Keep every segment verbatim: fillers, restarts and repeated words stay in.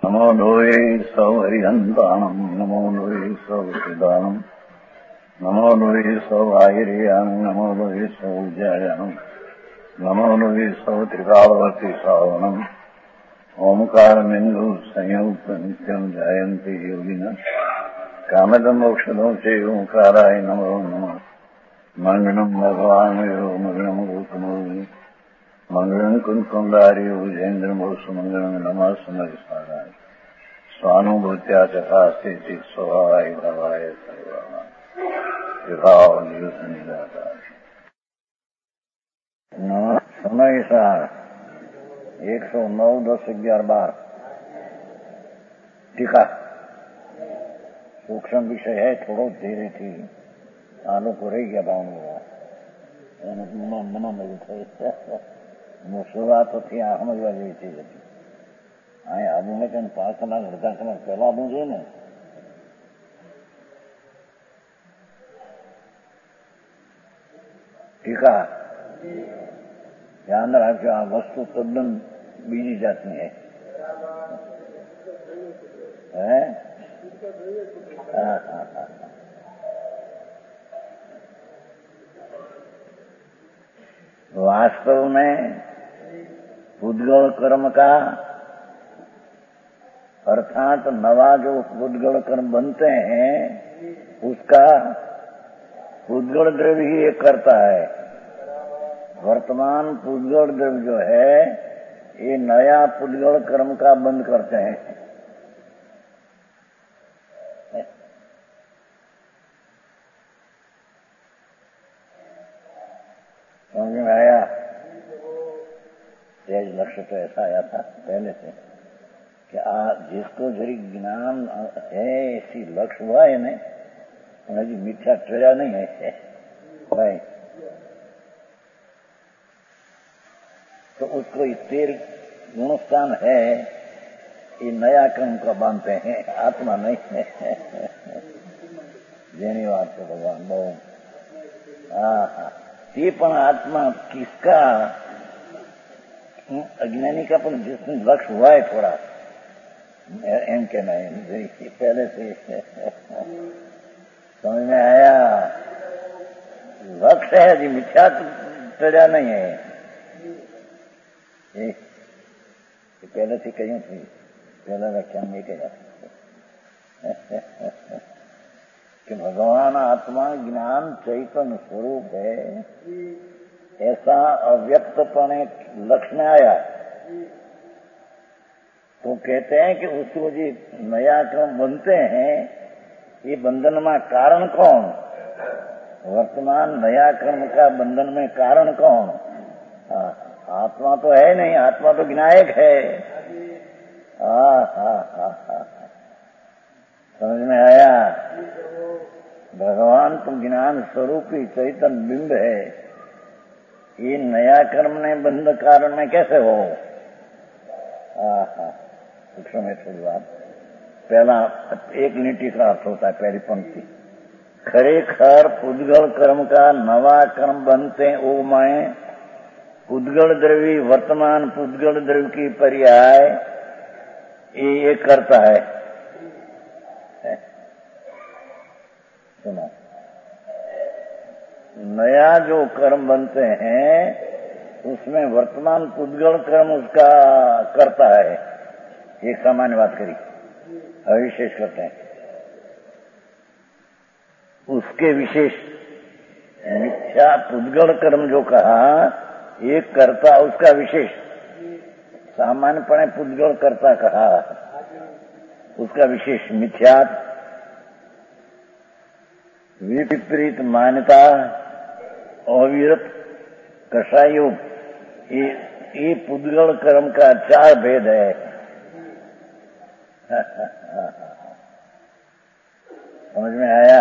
नमो लोये सौहरिहन्ताणम् नमो लोये सौहृदानम् नमो लोये सौभागिर्यानम् नमो लोये सौज्यायानम् नमो लोये सौत्रिकावती सावनम् ओंकारमिन्दु संयुक्त नित्यम् जायन्ति योगिनः कामदम् मोक्षदो च ओंकाराय नमो नमः मंगलम् भगवान् यो मंगलम् गौतमो मंगलम् कुंकुंडारी विजेन्द्रमोसु मंगलम् नमः सुमरिस्मराय स्वानुभूत्या चकास्ते चित् स्वभावाय भवाय सर्वभाव विभाव नियुक्त निराकार समय सार एक सौ नौ दस ग्यारह बार टीका सूक्ष्म विषय है थोड़ो धीरे थी आलो को रही गया भाव मना मिल थे शुरुआत थी आ समझवा જેવી ચીજ હતી અહીં આબુને કઈ પાંચ કલાક અડધા કલાક પહેલા આવવું જોઈએ ને ટીકા ધ્યાન રાખજો આ વસ્તુ તદ્દન બીજી જાતની હે હે હા હા હા वास्तव में पुद्गल कर्म का अर्थात नवा जो पुद्गल कर्म बनते हैं उसका पुद्गल द्रव्य ही एक करता है। वर्तमान पुद्गल द्रव्य जो है ये नया पुद्गल कर्म का बंद करते हैं। समझ में आया? तेज लक्ष्य तो ऐसा आया था पहले से कि आ जिसको जरी ज्ञान है ऐसी लक्ष्य हुआ है ना हजी मिथ्या ठहरा नहीं है भाई तो उसको तेर गुणस्थान है ये नया कर्म को बांधते हैं आत्मा नहीं है। जेनी बात तो भगवान बहु हाँ हाँ ये पण आत्मा किसका अज्ञानी का पण जिसमें लक्ष्य हुआ है थोड़ा एम के नहीं पहले से समझ में आया? लक्ष्य है जी मिथ्या चढ़ा नहीं है ये पहले से कहीं थी पहला व्याख्यान में कहा कि भगवान आत्मा ज्ञान चैतन्य स्वरूप है ऐसा अव्यक्तपण एक लक्ष्य में आया तो कहते हैं कि उसको जो नया क्रम बनते हैं ये बंधन में कारण कौन? वर्तमान नया कर्म का बंधन में कारण कौन? आ, आत्मा तो है नहीं, आत्मा तो विनायक है। हा हा हा हा समझ में आया? भगवान तो ज्ञान स्वरूपी चैतन्य बिंब है, ये नया कर्म ने बंध कारण में कैसे हो? आहा सूक्ष्म है थोड़ी बात। पहला एक नीति का अर्थ होता है पहली पंक्ति खरेखर पुद्गल कर्म का नवा कर्म बनते ओ मैं पुद्गल द्रव्य वर्तमान पुद्गल द्रव्य की पर्याय ये ये करता है। सुनो नया जो कर्म बनते हैं उसमें वर्तमान पुद्गल कर्म उसका करता है। एक सामान्य बात करी अविशेष करते हैं उसके विशेष मिथ्या पुद्गल कर्म जो कहा एक करता उसका विशेष सामान्यपणे पुद्गल कर्ता कहा उसका विशेष मिथ्या विपरीत मान्यता अविरत कषायोग ये ये पुद्गल कर्म का चार भेद है। समझ में आया?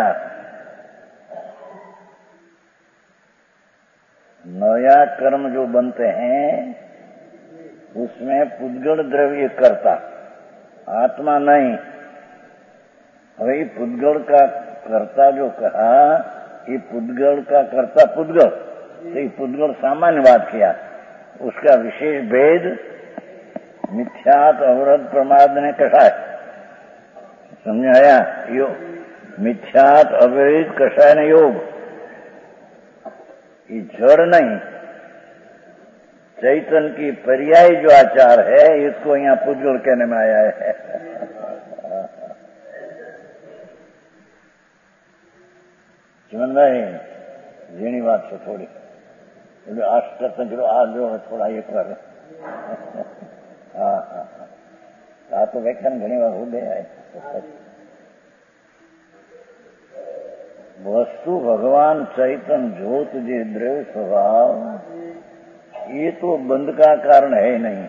नया कर्म जो बनते हैं उसमें पुद्गल द्रव्य करता आत्मा नहीं। वही पुद्गल का कर्ता जो कहा ये पुद्गल का कर्ता पुद्गल तो ये पुद्गल सामान्य बात किया उसका विशेष भेद मिथ्यात अवरत प्रमाद ने कषाय समझाया। योग मिथ्यात अवरित कषाय ने योग, ये जड़ नहीं चैतन की पर्याय जो आचार है इसको यहाँ पुद्गल कहने में आया है। समझ रहे झीणी बात से थोड़ी अष्ट जो आज जो है थोड़ा ये कर हाँ हाँ आ तो व्याख्यान घनी बार हो गया है। वस्तु भगवान चैतन ज्योत जे द्रव्य स्वभाव ये तो बंध का कारण है ही नहीं।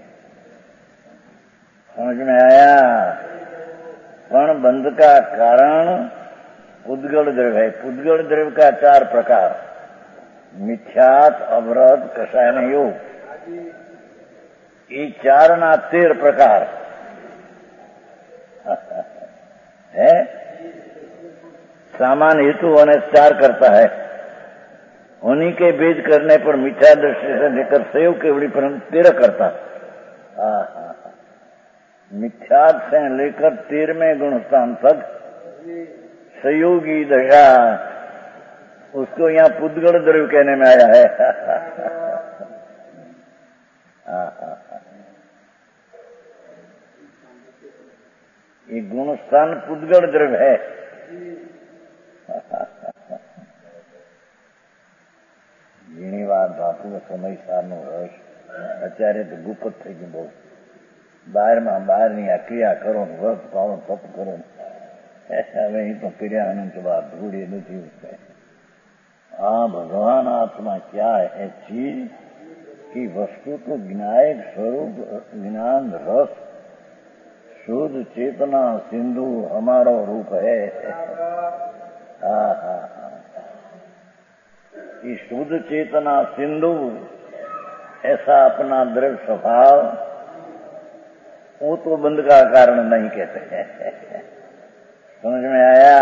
समझ में आया? पण बंध का कारण पुद्गल द्रव्य है। पुद्गल द्रव्य का चार प्रकार मिथ्यात अवरत कषायन योग, ये चार ना तेर प्रकार है। सामान्य हेतु होने चार करता है, उन्हीं के भेद करने पर मिथ्या दृष्टि से लेकर संयोग के बड़ी परंतु तेरह करता। मिथ्यात से लेकर तेरहवें गुण स्थान तक संयोगी दशा, उसको यहाँ पुद्गल द्रव्य कहने में आया है। ये गुण स्थान पुद्गल द्रव्य है। ઘણી વાર બાપુનો સમય સારનો રસ અત્યારે તો ગુપ્ત થઈ ગયું બહુ બહારમાં બહારની આ ક્રિયા કરો ને વ્રત પાવન તપ કરો હવે એ તો કર્યા અનંત બાદ ધૂળી નથી ઉઠે। આ ભગવાન આત્મા क्या है चीज की वस्तु तो ज्ञायक स्वरूप ज्ञान रस शुद्ध चेतना सिंधु हमारा रूप है। हाँ हाँ ये शुद्ध चेतना सिंधु ऐसा अपना द्रव्य स्वभाव वो तो बंध का कारण नहीं कहते हैं। समझ में आया?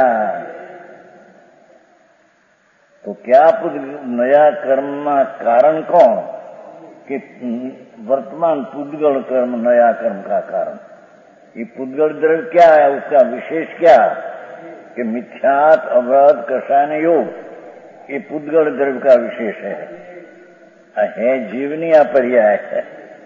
तो क्या नया कर्म कारण कौन कि वर्तमान पुद्गल कर्म नया कर्म का कारण। ये पुद्गल द्रव्य क्या है, उसका विशेष क्या कि मिथ्यात अवरत कषायन योग, ये पुद्गल द्रव्य का विशेष है, है जीवनी पर्याय है।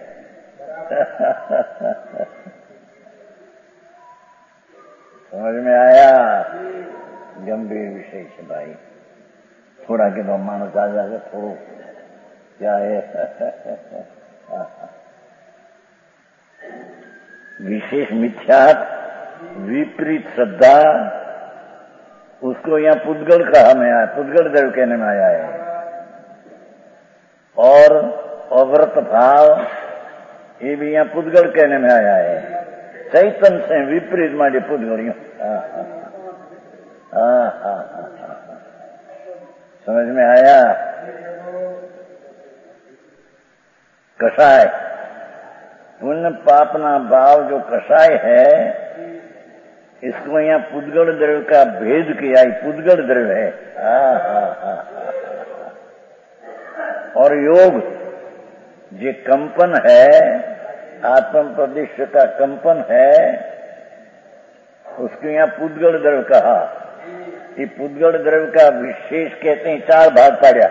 समझ में आया? गंभीर विषय है भाई, थोड़ा के तो मानस आ जाएगा थोड़ो क्या है। विशेष मिथ्यात विपरीत श्रद्धा, उसको यहाँ पुद्गल कहा में आया, पुद्गल द्रव्य कहने में आया है। और अव्रत भाव ये भी यहाँ पुद्गल कहने में आया है। चैतन से विपरीत मारे पुद्गलियों। समझ में आया? कषाय पुण्य पापना भाव जो कषाय है इसको यहाँ पुद्गल द्रव्य का भेद किया, पुद्गल द्रव्य है। आ, आ, आ, और योग जो कंपन है आत्म प्रदेश का कंपन है उसको यहाँ पुद्गल द्रव्य कहा। ये पुद्गल द्रव्य का विशेष कहते हैं चार भाग पाड़ा।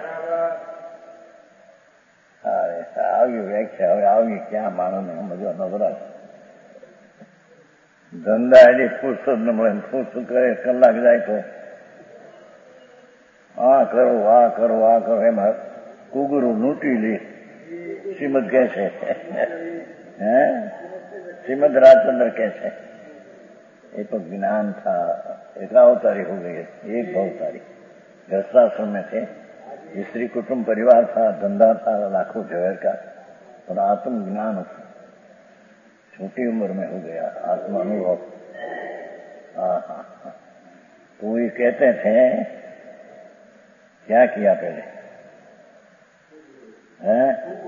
अरे આવી વ્યાખ્યા હવે આવી ક્યાં માનો ને મજો નવરા ધંધા એની ફુરસત ન મળે ફુરસત કરે કલાક જાય તો આ કરો આ કરો આ કરો એમાં કુગરું લૂંટી લે શ્રીમદ કહે છે હે श्रीमद राजचंद्र कैसे ये तो ज्ञान था, एक अवतारी हो गई, एक भवतारी। गृहस्थाश्रम में थे, स्त्री कुटुंब परिवार था, धंधा था लाखों जगह का, और आत्म ज्ञान छोटी उम्र में हो गया, आत्म अनुभव। हाँ हाँ, तो ये कहते थे क्या किया पहले है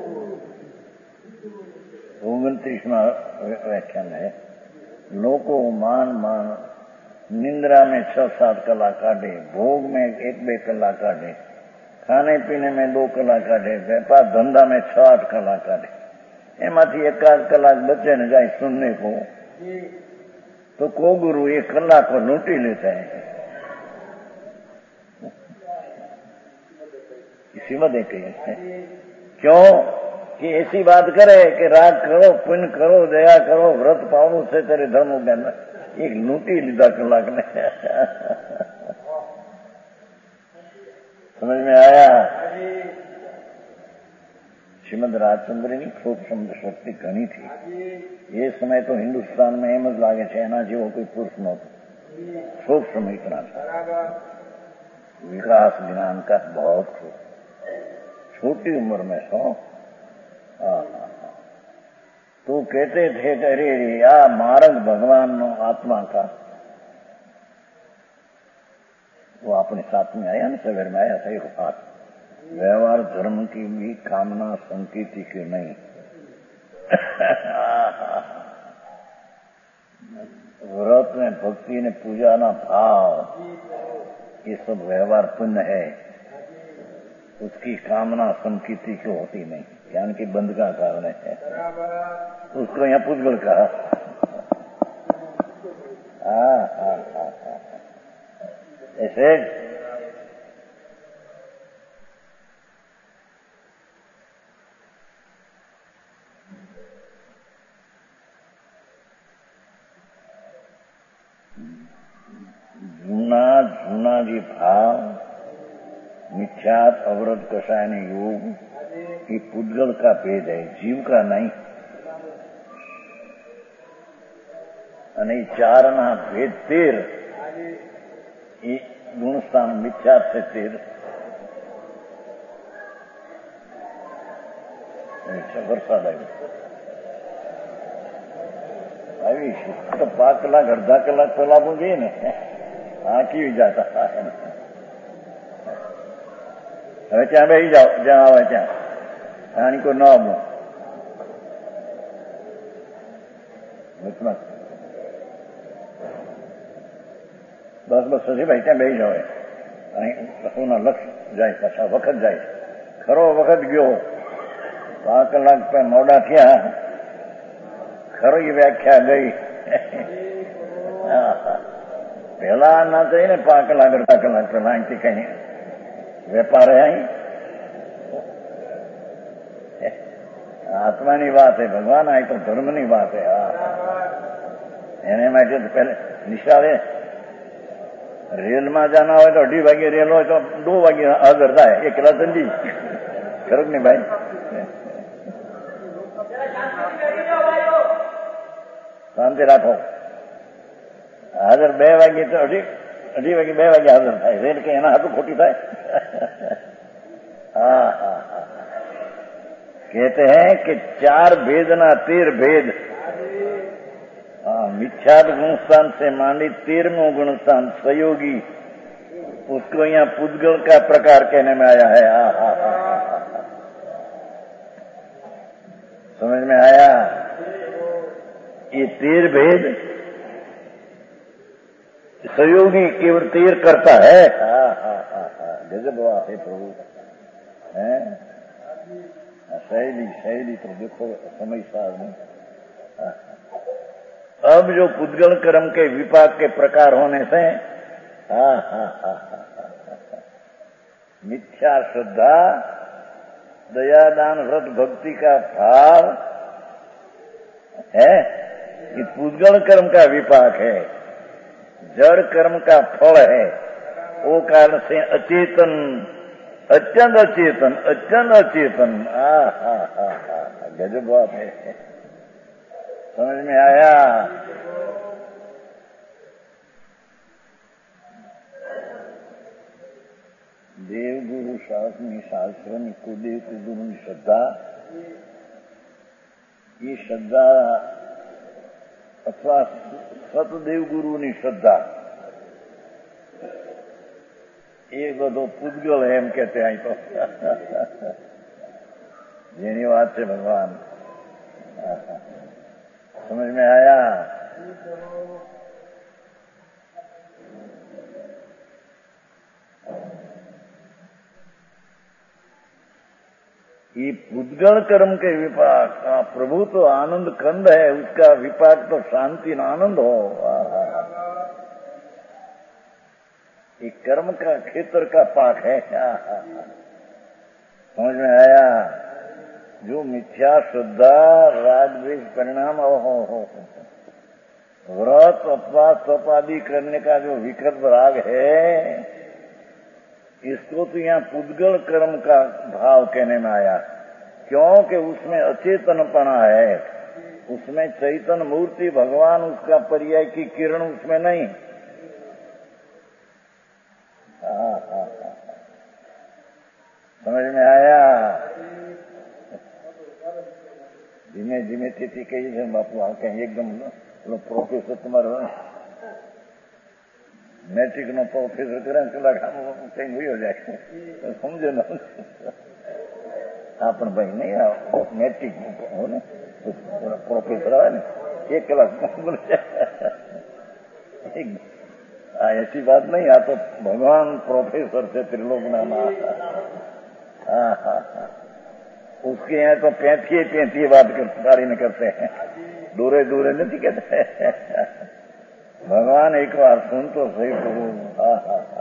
ओगणतीसवा व्याख्यान है। लोको मान मान निंद्रा में छह सात कला काटे, भोग में एक बे कला काटे, खाने पीने में दो कला काटे, व्यापार धंधा में छह आठ कला काटे, એમાંથી એકાદ કલાક બચે ને જાય સુનને को तो को गुरु एक कलाक को लूटी लेता है। इसी में देखे क्यों कि ऐसी बात करे कि राग करो, पुण्य करो, दया करो, व्रत पाओ से तेरे धर्म के अंदर एक लूटी लीधा कलाक ने। समझ में आया? श्रीमद राजचंद्र की खूब शब्द शक्ति घनी थी। ये समय तो हिंदुस्तान में एम ज लागे छे एना जेवो कोई पुरुष नहोतो। खूब समय इतना था, विकास ज्ञान का बहुत खूब, छोटी उम्र में सो। तो कहते थे अरे आ मार्ग भगवान नो आत्मा का, वो अपने साथ में आया ना, सवेर में आया था एक बात, व्यवहार धर्म की भी कामना संकीर्ति की नहीं। व्रत में भक्ति ने पूजा ना भाव, ये सब व्यवहार पुण्य है, उसकी कामना संकीर्ति क्यों होती नहीं, ज्ञान की बंद का कारण है। उसको यहाँ पुद्गल कहा। ऐसे जूना जूना जी भाव मिथ्यात अवरत कषाय योग ये पुद्गल का भेद है, जीव का नहीं। અને ચારના ભેદ તેર એ ગુણસ્થાન મિથ્યાત છે તેર। વરસાદ આવ્યો આવી તો પાંચ કલાક અડધા કલાક પેલા પણ જઈએ ને આંકી જતા। હવે ત્યાં બેસી જાઓ, જ્યાં આવે ત્યાં આની કોઈ ન આવું बस बस सजी भाई ત્યાં બેસી જાવ અને રસોના લક્ષ જાય, પાછા વખત જાય, ખરો વખત ગયો, પાંચ કલાક મોડા થયા, ખરી વ્યાખ્યા ગઈ। પેલા ના થઈ ને પાંચ કલાક અડધા કલાક પેલા અહીંથી કઈ વેપાર અહીં આત્માની વાત है, भगवान आई तो धर्मनी बात है। એને માટે તો પહેલે નિશાળે रेल में जाना हो तो अढ़ी वागे रेल हो तो दो वागे हाजर था, एक रातंडी खरक नहीं भाई। शांति राखो, हाजर बे वागे तो अढ़ी अढ़ी वागे बे वागे हाजर था, रेल के एना हाथों खोटी था। हाँ हाँ हाँ कहते हैं कि चार भेद ना तेर भेद। मिथ्यात गुणस्थान से मांडी तेरहवें गुणस्थान सहयोगी, उसको यहाँ पुद्गल का प्रकार कहने में आया है। आ, आ, आ, आ, समझ में आया? ये तेर भेद सहयोगी केवल तेर करता है। गजब बात है प्रभु, है शैली शैली तो देखो समय सार में। अब जो पुद्गल कर्म के विपाक के प्रकार होने से हा हा हा मिथ्या श्रद्धा, दयादान, व्रत भक्ति का भाव है, ये पुद्गल कर्म का विपाक है, जड़ कर्म का फल है। वो कारण से अचेतन, अत्यंत अचेतन, अत्यंत अचेतन। आ हा हा हा गजब बात है, समझ में आया? देव गुरु शास्त्र शास्त्र कुलदेव गुरु श्रद्धा, ये श्रद्धा अथवा सतदेव गुरु ની શ્રદ્ધા એ બધો પૂજગલ એમ કહેતે અહીં તો જેની વાત છે ભગવાન। समझ में आया? ये पुद्गल कर्म के विपाक, प्रभु तो आनंद कंद है, उसका विपाक तो शांति न आनंद हो। ये कर्म का क्षेत्र का पाक है। समझ में आया? जो मिथ्या श्रद्धा राग द्वेष परिणाम हो हो व्रत उपवास तप आदि करने का जो विकल्प राग है, इसको तो यहाँ पुद्गल कर्म का भाव कहने में आया, क्योंकि उसमें अचेतनपना है, उसमें चैतन्य मूर्ति भगवान उसका पर्याय की किरण उसमें नहीं। हाँ हाँ हाँ, समझ में आया? धीमे धीमे थी कही है बापू, आ कहीं एकदम प्रोफेसर तुम्हारे मैट्रिक नो प्रोफेसर करे कहीं हुई हो जाए, समझो ना आप भाई नहीं आओ मैट्रिक हो ने प्रोफेसर आवे ने एक क्लास बोल ऐसी बात नहीं। आ तो भगवान प्रोफेसर से त्रिलोक नाम। हाँ हाँ हाँ, उसके यहाँ तो पैंतीय पैंतीय बात गाड़ी में करते हैं, दूरे दूरे नहीं कहते। भगवान एक बार सुन तो सही प्रभु। हाँ हाँ हाँ,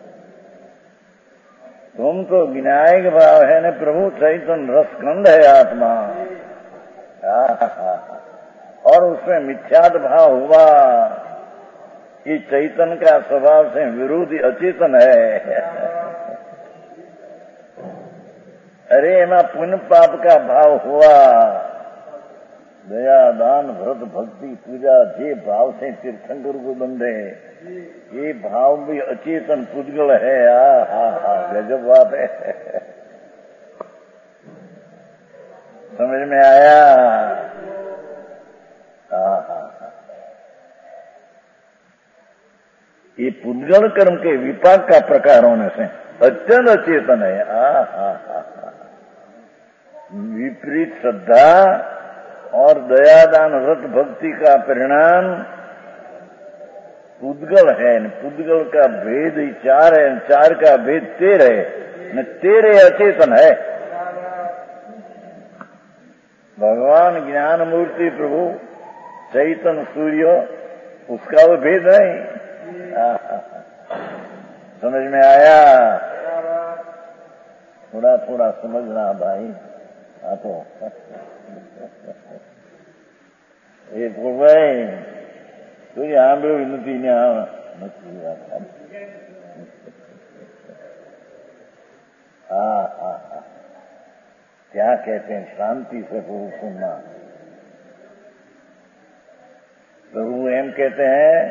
तुम तो विनायक भाव है न प्रभु, चैतन्य रसकंद है आत्मा। हाँ हाँ, और उसमें मिथ्यात भाव हुआ कि चैतन्य का स्वभाव से विरोधी अचेतन है। अरे एમાં पुण्य पाप का भाव हुआ, दया दान व्रत भक्ति पूजा जे भाव से तीर्थंकर को बंधे, ये भाव भी अचेतन पुद्गल है। हा हा हा, गजब बात है। समझ में आया? हा हा, ये पुद्गल कर्म के विपाक का प्रकार होने से अत्यंत अचेतन है। हा हा हा, विपरीत श्रद्धा और दयादान व्रत भक्ति का परिणाम पुद्गल है। पुद्गल का भेद ही चार है, चार का भेद तेरह है न, तेरह अचेतन है। भगवान ज्ञान मूर्ति प्रभु चैतन्य सूर्य, उसका वो भेद नहीं। समझ में आया? थोड़ा थोड़ा समझना भाई। हाँ तो એ ભાઈ તું સાંભળ્યું નથી ને નથી વાત। हाँ हाँ हाँ, क्या कहते हैं शांति से प्रभु सुनना। प्रभु एम कहते हैं,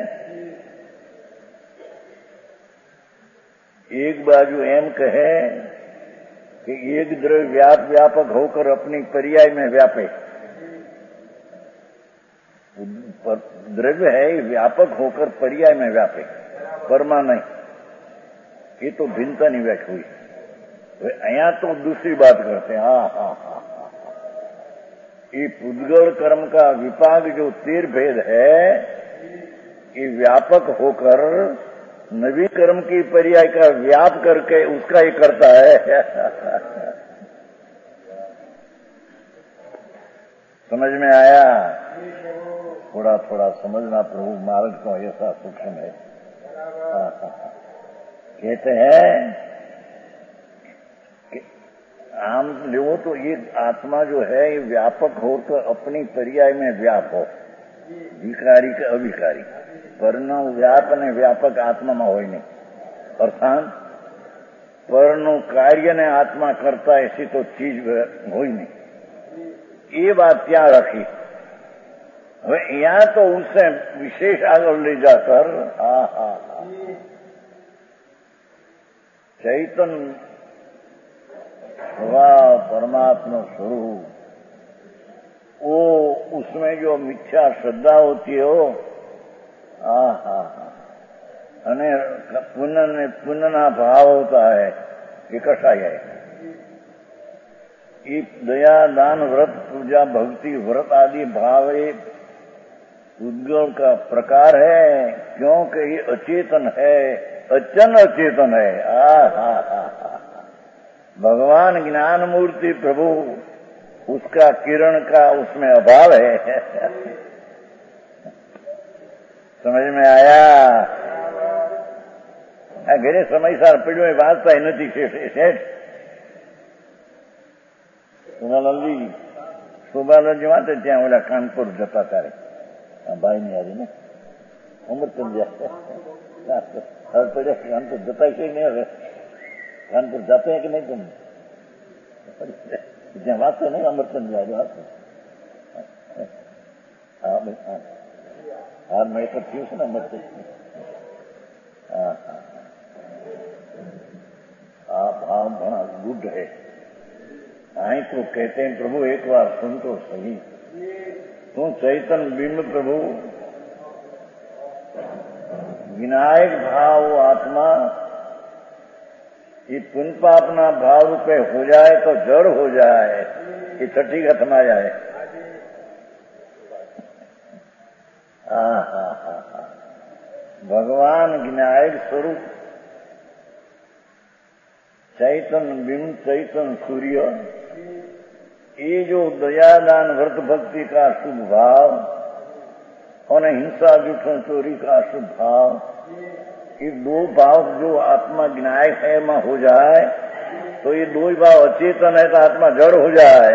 एक बाजू एम कहे कि एक द्रव्य व्याप व्यापक होकर अपनी पर्याय में व्यापे। द्रव्य है व्यापक होकर पर्याय में व्यापे, परमा नहीं। ये तो भिन्नता नहीं व्यक्त हुई। यहाँ तो दूसरी बात करते हैं। हाँ हाँ हाँ, ये पुद्गल कर्म का विपाक जो तीर भेद है, ये व्यापक होकर नवी कर्म की पर्याय का व्याप करके उसका ही करता है। समझ में आया? थोड़ा थोड़ा समझना प्रभु मार्ग को ऐसा सूक्ष्म है। कहते हैं कि आम लो तो ये आत्मा जो है ये व्यापक हो तो अपनी पर्याय में व्याप हो, विकारी का अविकारी। परनो व्याप ने व्यापक आत्मा में હોય नहीं, अर्थात परनो कार्य ने आत्मा करता ऐसी तो चीज હોય नहीं। ये बात क्या रखी? હવે यहाँ तो उससे विशेष आगे ले जाकर हा हा चैतन्य स्वभाव परमात्मा स्वरूप, वो उसमें जो मिथ्या श्रद्धा होती है वो हा हा અને પુનઃ ને પુનઃના ભાવ होता है, ये कसा है? ये दया दान व्रत पूजा भक्ति व्रत आदि भाव ये पुद्गल का प्रकार है, क्योंकि ये अचेतन है, अचन अचेतन है। आ हा हा हा, भगवान ज्ञान मूर्ति प्रभु, उसका किरण का उसमें अभाव है। समझ में आया? घरे समय सार पीड़ो वाँचता नहीं सेठ। शोभालालजी शोभालालजी वाँचे त्या ओला कानपुर जता तारे भाई नहीं आ रही ने अमृतचंद हर पड़े कानपुर जता ही नहीं। हमें कानपुर जाते हैं कि नहीं तुम? ત્યાં વાંચો નહીં અમરચંદ વાંચો. હા હા હાર મેં તો થયું છે ને અમરચંદ. હા હા આ ભાવ बड़ा गुड है. आई तो कहते हैं प्रभु एक बार सुन तो सही, तू चैतन बिंब प्रभु विनायक भाव आत्मा ये पुण्य पापना भाव रूपे हो जाए तो जड़ हो जाए, ये छठी खत्म आ जाए. हाँ हाँ हाँ हाँ भगवान विनायक स्वरूप चैतन बिंब चैतन सूर्य, ये जो दयादान व्रत भक्ति का शुभ भाव और हिंसा जूठन चोरी का शुभ भाव, ये दो भाव जो आत्मा विनायक है में हो जाए तो ये दो ही भाव अचेतन है तो आत्मा जड़ हो जाए.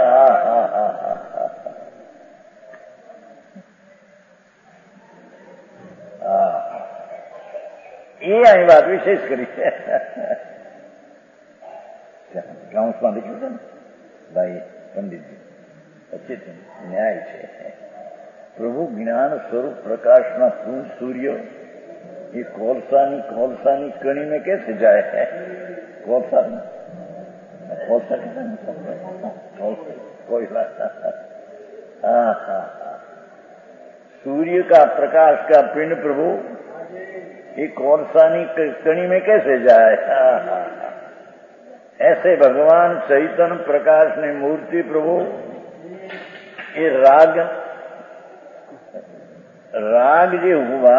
ये आई बात विशेष करी है. ગાઉસમાં લખ્યું છે ને ભાઈ પંડિતજી, અચેતન ન્યાય છે. પ્રભુ જ્ઞાન સ્વરૂપ પ્રકાશના પૂર્ણ સૂર્ય ये कोलसानी कोलसानी कणी में कैसे जाए है? कोलसा कोलसा कोयला. हाँ हाँ सूर्य का प्रकाश का पिंड प्रभु ये कोलसानी कणी में कैसे जाए? हाँ हाँ ऐसे भगवान चैतन्य प्रकाश ने मूर्ति प्रभु ये राग राग जो हुआ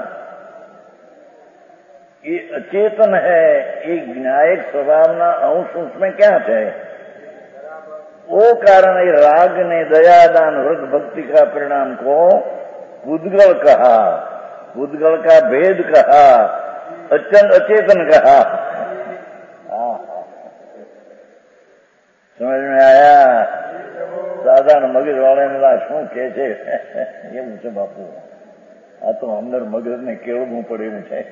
ये अचेतन है, ये विनायक स्वभावना अंश उसमें क्या थे? वो कारण ये राग ने दयादान व्रत भक्ति का परिणाम को पुद्गल कहा, पुद्गल का भेद कहा, अचन अचेतन कहा. समझ में आया? साधारण मगज वाले ने शू के छे एवं छे बापू, आ तो अंदर मगज ने केवड़વું પડે એવું છે.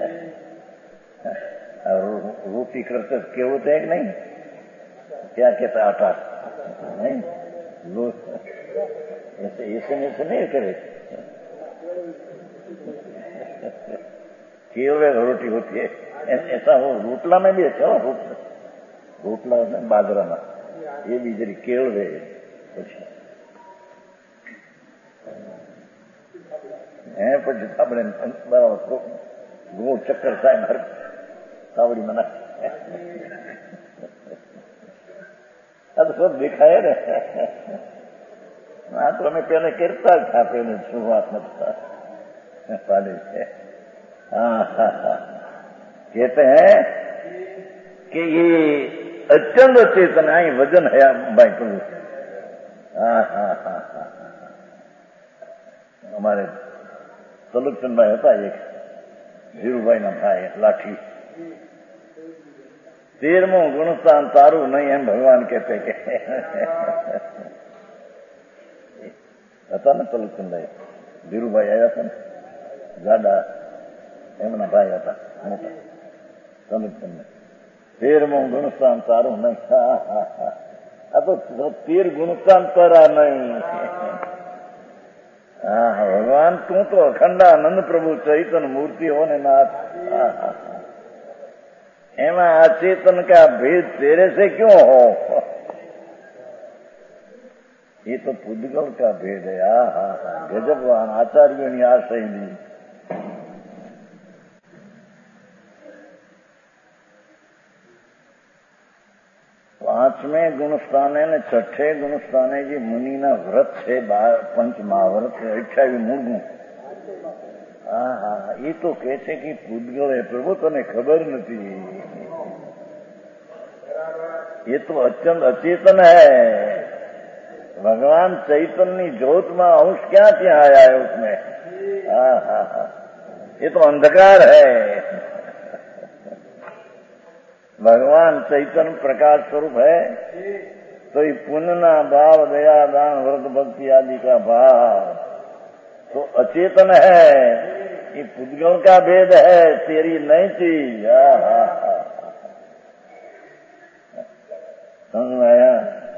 रोटी करते केवो थे कि नहीं? क्या कहता आटा नहीं लो ऐसे ऐसे ऐसे नहीं करे. केवड़े रोटी होती है ऐसा हो. रोटला में भी अच्छा हो, रोटला में बाजरा में ये भी जरी केवड़े પછી હે પછી આપણે ગોળ ચક્કર થાય હર કાવડીમાં નાખે. આ તો सब દેખાય ને. આ તો અમે પહેલા કરતા જ હતા પેલું शुरुआत में पाले से. हाँ हाँ हाँ कहते हैं कि ये अत्यंत चेतन आई वजन है भाई प्रभु. हाँ हाँ हाँ हाँ हमारे सलुचंद भाई होता एक धीरूभाई ना भाई लाठी तेरमो गुणस्थान तारू नहीं है भगवान कहते के था ना सलुचंद भाई धीरूभाई आया था ना ज्यादा एमना भाई था मोटा सलुचंद तेरमो गुणस्थान तारू नहीं. हाँ हाँ हाँ अब तो तेर गुणस्थान तारा नहीं. हाँ भगवान तू तो अखंडानंद प्रभु चैतन्य मूर्ति होने नाथ. एमा अचेतन का भेद तेरे से क्यों हो? ये तो पुद्गल का भेद है. हाँ हाँ हाँ गजबवान आचार्यों ने आशय दी. પાંચમે ગુણસ્થાને ને છઠ્ઠે ગુણસ્થાને જે મુનિના વ્રત છે પંચ મહાવ્રત અઠ્યાવી મૂળ. હા હા એ તો કે છે કે પૂતગળ હે પ્રભુ તને ખબર નથી. ये तो अत्यंत अचेतन है। भगवान चैतन्य ज्योत में अंश क्या क्या आया है उसमें? हाँ हाँ हाँ, ये तो अंधकार है। भगवान चैतन्य प्रकाश स्वरूप है, तो ये पुण्य भाव, दया, दान, व्रत, भक्ति आदि का भाव तो अचेतन है। ये पुद्गल का भेद है, तेरी नई चीज। हाँ हाँ हाँ, समझ में आया?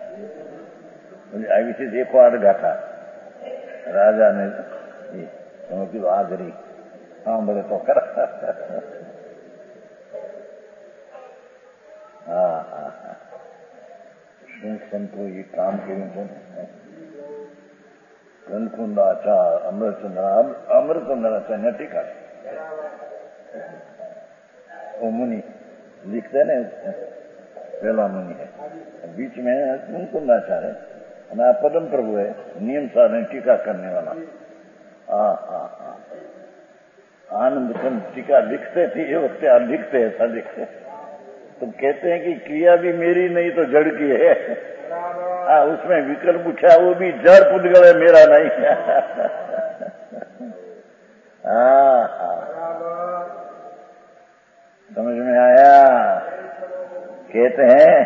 આવી રીતે देखो आठ गाथा राजा ने की हाजरी सांभळे तो कर। हाँ हाँ हाँ, संतो ये काम करें कनकुंदाचार अमृतचंद्र अमृतचंद्राचार्य टीका वो मुनि लिखते ना, पहला मुनि है, बीच में कनकुंदाचार्य है और पदम प्रभु है, नियम साधन टीका करने वाला। हाँ हाँ हाँ, आनंद चंद टीका लिखते थे, ये वक्त लिखते ऐसा लिखते तो कहते हैं कि क्रिया भी मेरी नहीं तो जड़ की है। हाँ, उसमें विकल्प पूछा, वो भी जड़ पुद्गल है, मेरा नहीं। हाँ हाँ, समझ में आया? कहते हैं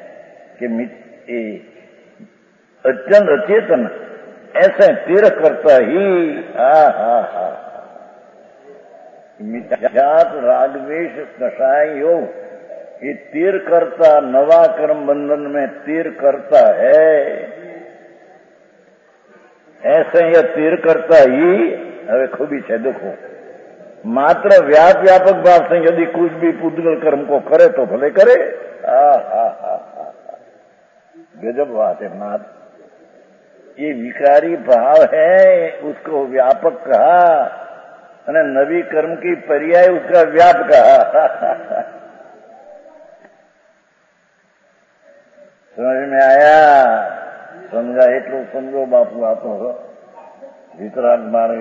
कि अत्यंत अचेतन ऐसे तीर्थ करता ही। हाँ हाँ हाँ, मिथ्यात रागद्वेष कषाय योग, ये तीर करता नवा कर्म बंधन में तीर करता है। ऐसे यह तीर करता ही હવે खूबी છે देखो, मात्र व्याप व्यापक भाव से यदि कुछ भी पुद्गल कर्म को करे तो भले करे। हा हा हा हा, गजब बात है नाथ। ये विकारी भाव है, उसको व्यापक कहा, और नवी कर्म की पर्याय उसका व्याप कहा। समझ में आया? समझा એટલું સમજો બાપુ, આ તો વિતરાગ માર્ગ।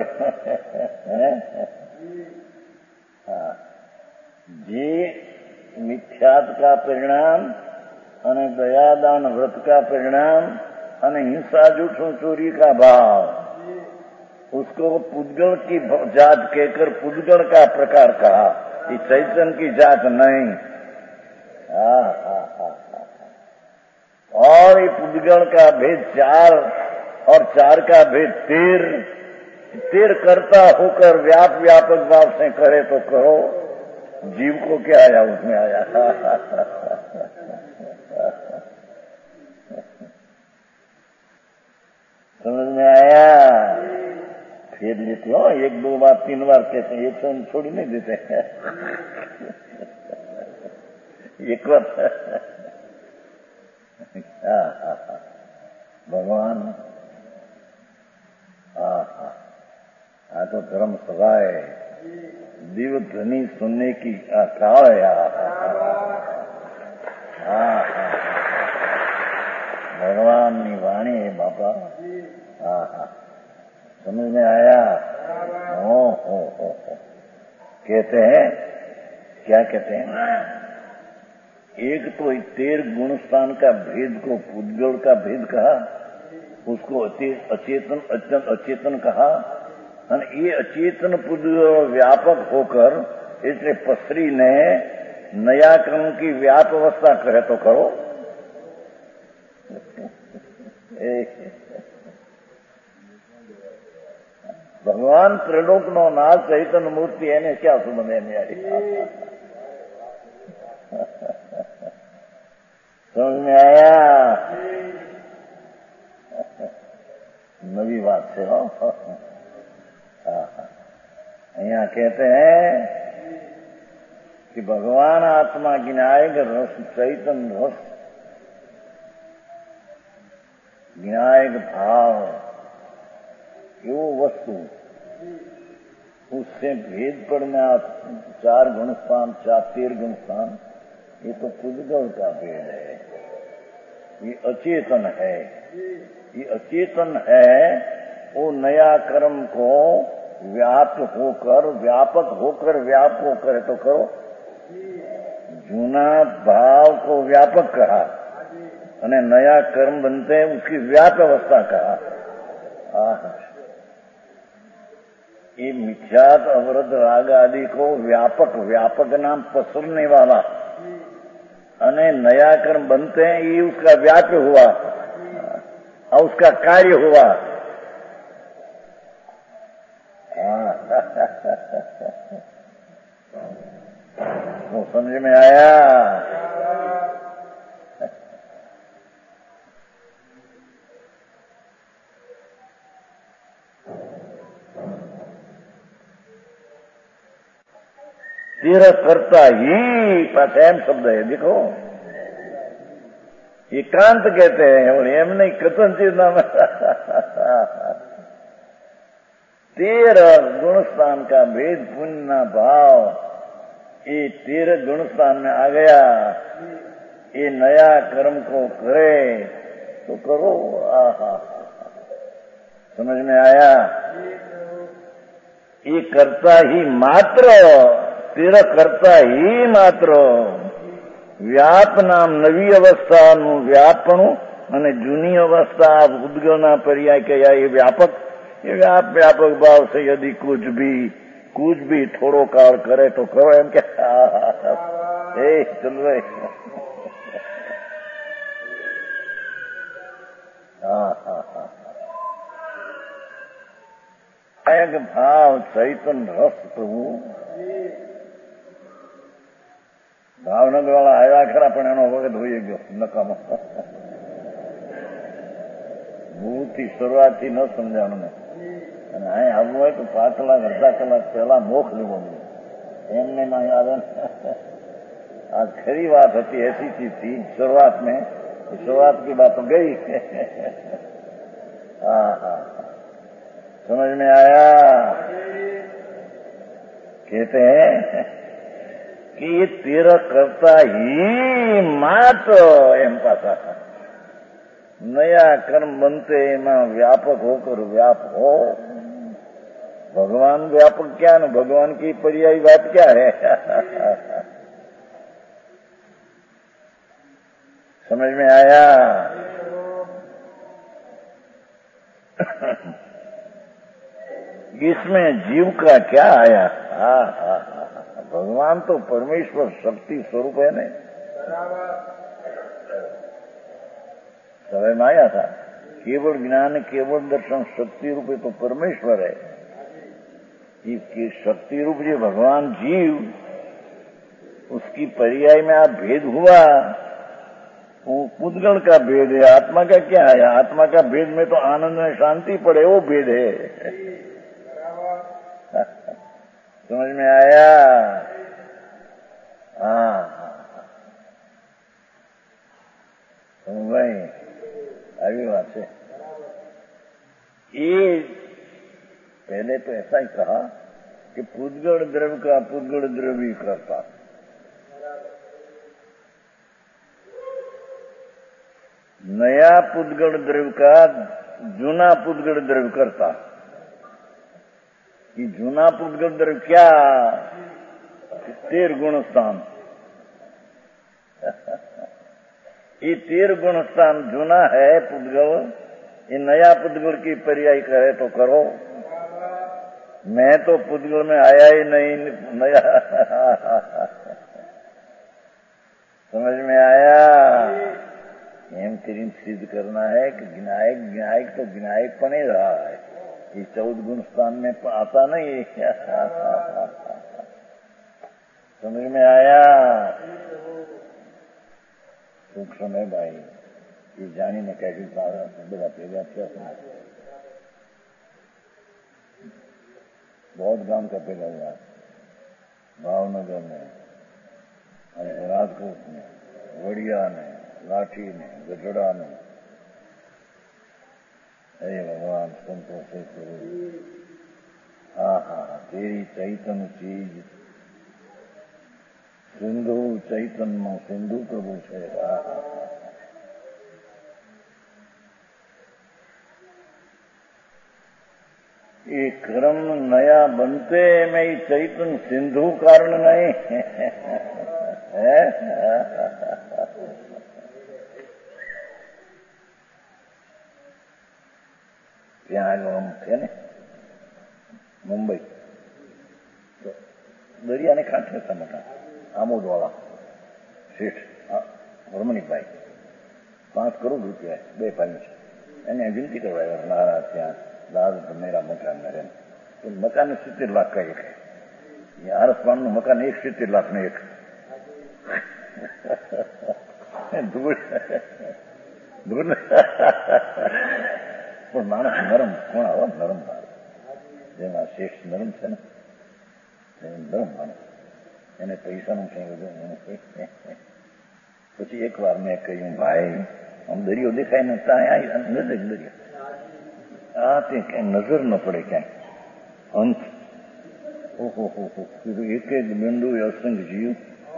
જે મિથ્યાત का परिणाम અને दयादान व्रत का परिणाम અને हिंसा झूठों चोरी का भाव, उसको पुद्गल की जात कहकर पुद्गल का प्रकार कहा, ये चैतन्य की जात नहीं। हाँ हाँ हाँ, और ये पुद्गल का भेद चार और चार का भेद तीर। तीर करता होकर व्याप व्यापक भाव से करे तो करो, जीव को क्या आया उसमें आया। समझ में आया? फिर लेते हो एक दो बार तीन बार कहते हैं, एक तो छोड़ नहीं देते। एक बार हाँ हाँ हाँ, भगवान हाँ हाँ हाँ, तो धर्म सभा है, दिव्य ध्वनि सुनने की काल है। हाँ हाँ हाँ, भगवान की वाणी है बापा। हाँ हाँ, समझ में आया? हो हो हो हो, कहते हैं क्या कहते हैं, एक तो तेर गुण स्थान का भेद को पुद्गल का भेद कहा, उसको अचेतन अत्यंत अचेतन कहा, और ये अचेतन पुद्गल व्यापक होकर इसलिए पसरी ने नया कर्म की व्याप अवस्था कहे तो करो। भगवान त्रिलोक नो नाथ चैतन्य मूर्ति है ने क्या सुमने नहीं। समझ में आया? नवी बात से हो। यहाँ कहते हैं कि भगवान आत्मा ज्ञायक रस, चैतन्य रस, ज्ञायक भाव, वो वस्तु, उससे भेद पड़ना चार गुण स्थान, चार तेर गुण स्थान, ये तो पुद्गल का भेद है। ये अचेतन है, ये अचेतन है, वो नया कर्म को व्याप्त होकर व्यापक होकर व्याप होकर तो करो। जूना भाव को व्यापक कहा અને નયા કર્મ બનતે उसकी व्याप अवस्था का ये मिथ्यात अवरद राग आदि को व्यापक व्यापक नाम पसरने वाला अने नया कर्म बनते हैं ये उसका व्याप्य हुआ और उसका कार्य हुआ। वो समझ में आया? तेरा करता ही पाछा शब्द है, देखो एकांत कहते हैं और एम नहीं कथन चीज नाम तेरह गुणस्थान का भेद पुण्य भाव ये तेरह गुणस्थान में आ गया। ये नया कर्म को करे तो करो। आहा, समझ में आया? ये करता ही मात्र तेरह करता ही मात्र व्याप नाम नवी अवस्था નું વ્યાપણું અને જૂની અવસ્થા ઉદ્ગલના પર્યાય કયા ये व्यापक ये व्याप व्यापक भाव से यदि कुछ भी कुछ भी थोड़ो काल करे तो करो एम क्या ए चल रहे एक भाव चैतन्य रस प्रभु ભાવનગર વાળા આવ્યા ખરા પણ એનો વખત હોઈ ગયો નકામો ભૂથી શરૂઆતથી ન સમજાણું ને અને અહીં આવવું હોય તો પાંચ કલાક અડધા કલાક પહેલા મોખ લેવો એમને અહીં આવે आज खरी बात होती ऐसी चीज थी शुरुआत में शुरुआत की बात तो गई हाँ हाँ समझ में आया? कहते हैं कि ये तेरा करता ही मात्र एम पासा नया कर्म बनते एमा व्यापक होकर व्याप हो। भगवान व्यापक क्या न भगवान की पर्यायी बात क्या है? समझ में आया? इसमें जीव का क्या आया? हाँ हाँ भगवान तो परमेश्वर शक्ति स्वरूप है ने समय में आया था केवल ज्ञान केवल दर्शन शक्ति रूपे तो परमेश्वर है। इसकी शक्ति रूप जो भगवान जीव उसकी पर्याय में आप भेद हुआ वो पुद्गल का भेद है। आत्मा का क्या है? आत्मा का भेद में तो आनंद में शांति पड़े वो भेद है। समझ में आया? हाँ भाई अभी बात है। ये पहले तो ऐसा ही कहा कि पुद्गल द्रव्य का पुद्गल द्रव्य करता, नया पुद्गल द्रव्य का जूना पुद्गल द्रव्य करता। ये जूना पुद्गल द्रव्य क्या? तेर गुण स्थान। ये तेर गुण स्थान जूना है पुद्गल, ये नया पुद्गल की पर्याय करे तो करो। मैं तो पुद्गल में आया ही नहीं नया समझ में आया? एम करीम सिद्ध करना है कि विनायक विनायक तो विनायक बने रहा है, ये चौदह गुण स्थान में आता नहीं। समझ में आया? सूक्ष्म है भाई, ये जानी ने कैसी बड़ा पेगा क्या बहुत गांव का पेगा हुआ भावनगर में, राजकोट में, वड़िया में, लाठी ने, गजड़ा ने। अरे भगवान संतोष से करो। हाँ हाँ तेरी चैतन्य चीज सिंधु चैतन्य सिंधु प्रभु से। हाँ हाँ ये कर्म नया बनते में ही चैतन्य सिंधु कारण नहीं है। ત્યાં આગળ આમ છે ને મુંબઈ, તો દરિયાને કાંઠે હતા મકાન, આમોદવાળા શેઠ રમણીકભાઈ, પાંચ કરોડ રૂપિયા બે ભાઈ છે. એને વિનંતી કરવા નારા ત્યાં દાદ મેરા મકાન ને રહે, મકાન સિત્તેર લાખ કા એક હે, આરસપાણ નું મકાન એક સિત્તેર લાખ ને એક. ધૂળ ધૂળ પણ માણસ નરમ, કોણ આવો નરમ માણસ, જેમાં શેઠ નરમ છે ને નરમ માણસ, એને પૈસાનું કઈ વધુ એને પછી એક વાર મેં કહ્યું, ભાઈ આમ દરિયો દેખાય ને ત્યાં નજર દરિયો, આ તે ક્યાંય નજર ન પડે ક્યાંય અંત. ઓહો હો હો, એક એક બિંદુ અસંગ જીવ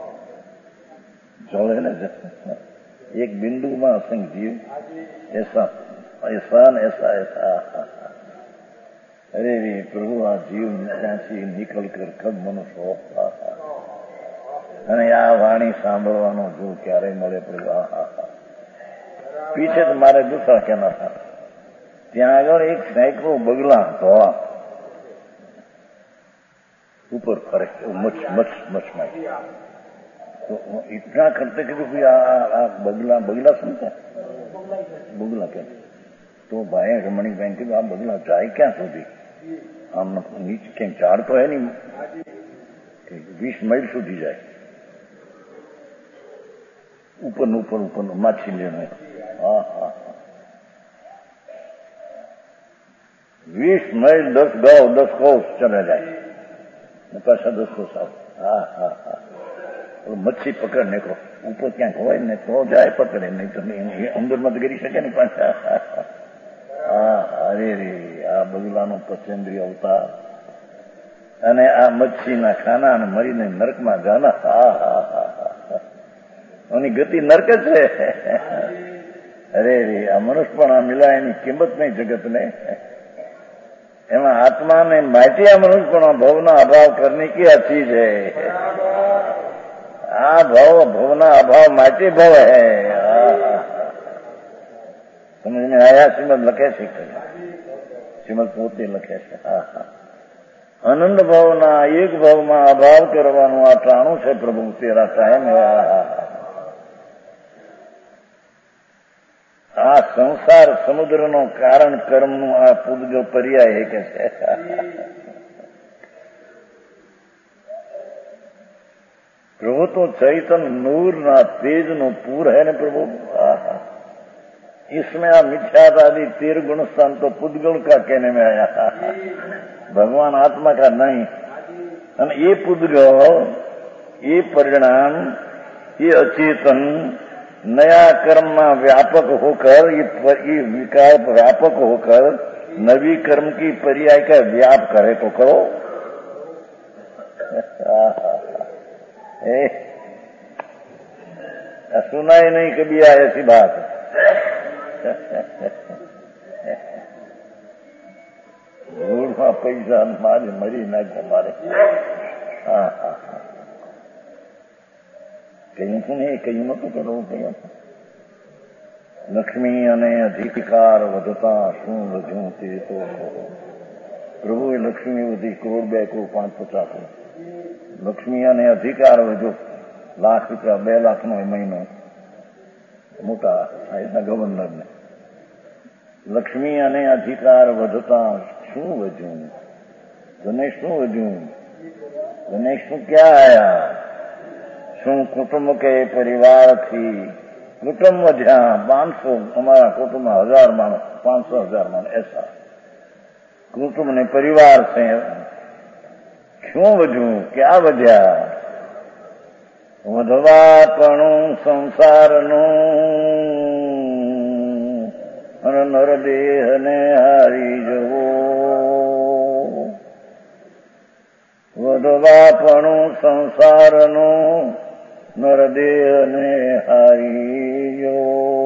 જળે ને, એક બિંદુમાં અસંગ જીવ, એસા એસા ને એસા એસા. અરે રે પ્રભુ, આ જીવ ત્યાંથી નીકળ કર કબ મનુષ્ય, અને આ વાણી સાંભળવાનો જો ક્યારે મળે પ્રભુ. પીછે તો મારે દુસરા કેના હતા, ત્યાં આગળ એક સેંકડો બગલા ધોળા ઉપર ફરે, મચ્છ મચ્છ મચ્છમાં. તો ઇતના કરતે કીધું ભાઈ આ બગલા બગલા સમજ્યા, બગલા કેમ? તો ભાઈ રમણીકભાઈ કીધું આ બગલા જાય ક્યાં સુધી? આમ નીચે ક્યાંક ઝાડ તો હે નહીં, વીસ માઇલ સુધી જાય ઉપર ઉપર ઉપર માછી લેને. હા હા, વીસ માઇલ દસ ગાઉ દસ કોસ ચલે જાય ને પાછા દસ કોસ આવ. હા હા હા, મચ્છી પકડ નીકળો ઉપર ક્યાંક હોય ને તો જાય પકડે, નહીં તો અંદરમાં તો કરી શકે ને પાછા. હા, અરે રે આ બગલાનો પચેન્દ્રિય અવતાર અને આ મચ્છીના ખાના અને મરીને નરકમાં જાના. હા હા હા હા, એની ગતિ નરક જ છે. અરે રે આ મનુષ્ય પણ આ મિલાય એની કિંમત નહીં જગતને, એમાં આત્માને માટી આ મનુષ્ય પણ ભવના અભાવ કરની કી આ ચીજ હે. આ ભાવ ભવના અભાવ માટી ભવ હે. સમજને આયા? શ્રીમદ લખે છે, શ્રીમદ પોતે લખે છે. હા હા, આનંદ ભાવના એક ભાવમાં અભાવ કરવાનું આ ટાણું છે પ્રભુ તેરા ટાઈમ. આ સંસાર સમુદ્રનો કારણ કર્મનું આ પૂદગો પર્યાય કે છે. प्रभु तो चैतन्य नूर ना तेज नो पूर है न प्रभु. इसमें आ मिथ्यावादी तेर गुण स्थान तो पुद्गुण का कहने में आया, भगवान आत्मा का नहीं. और ये पुद्गल, ये परिणाम, ये अचेतन नया कर्म में व्यापक होकर, ये विकार व्यापक होकर नवी कर्म की पर्याय का व्याप करे तो करो. ए, सुना ही नहीं कभी आ ऐसी बात. धूल में पैसा मारे मरी ना मारे. हाँ हाँ हाँ, कहीं को नहीं, कहीं में तो करो. कहीं लक्ष्मी अने अधिकार વધતા શું વધ્યું તે તો પ્રભુએ લક્ષ્મી વધી કરોડ બે કરોડ પાંચ પચાસ લક્ષ્મી અને અધિકાર વધ્યો લાખ રૂપિયા બે લાખ નો મહિનો મોટા સાહેબના ગવર્નરને. લક્ષ્મી અને અધિકાર વધતા શું વધ્યું? ગણેશ શું વધ્યું? ગણેશ શું ક્યાં આયા? શું કુટુંબ કે પરિવારથી कुटुंब વધ્યા પાંચસો, हमारा कुटुंब हजार मानस, पांच सौ हजार मानस ऐसा कुटुंब ने परिवार से क्यों वजू? क्या वजह? વધવાપણું સંસારનું અને નરદેહને હારી જવો. વધવાપણું સંસારનું નરદેહને હારીયો.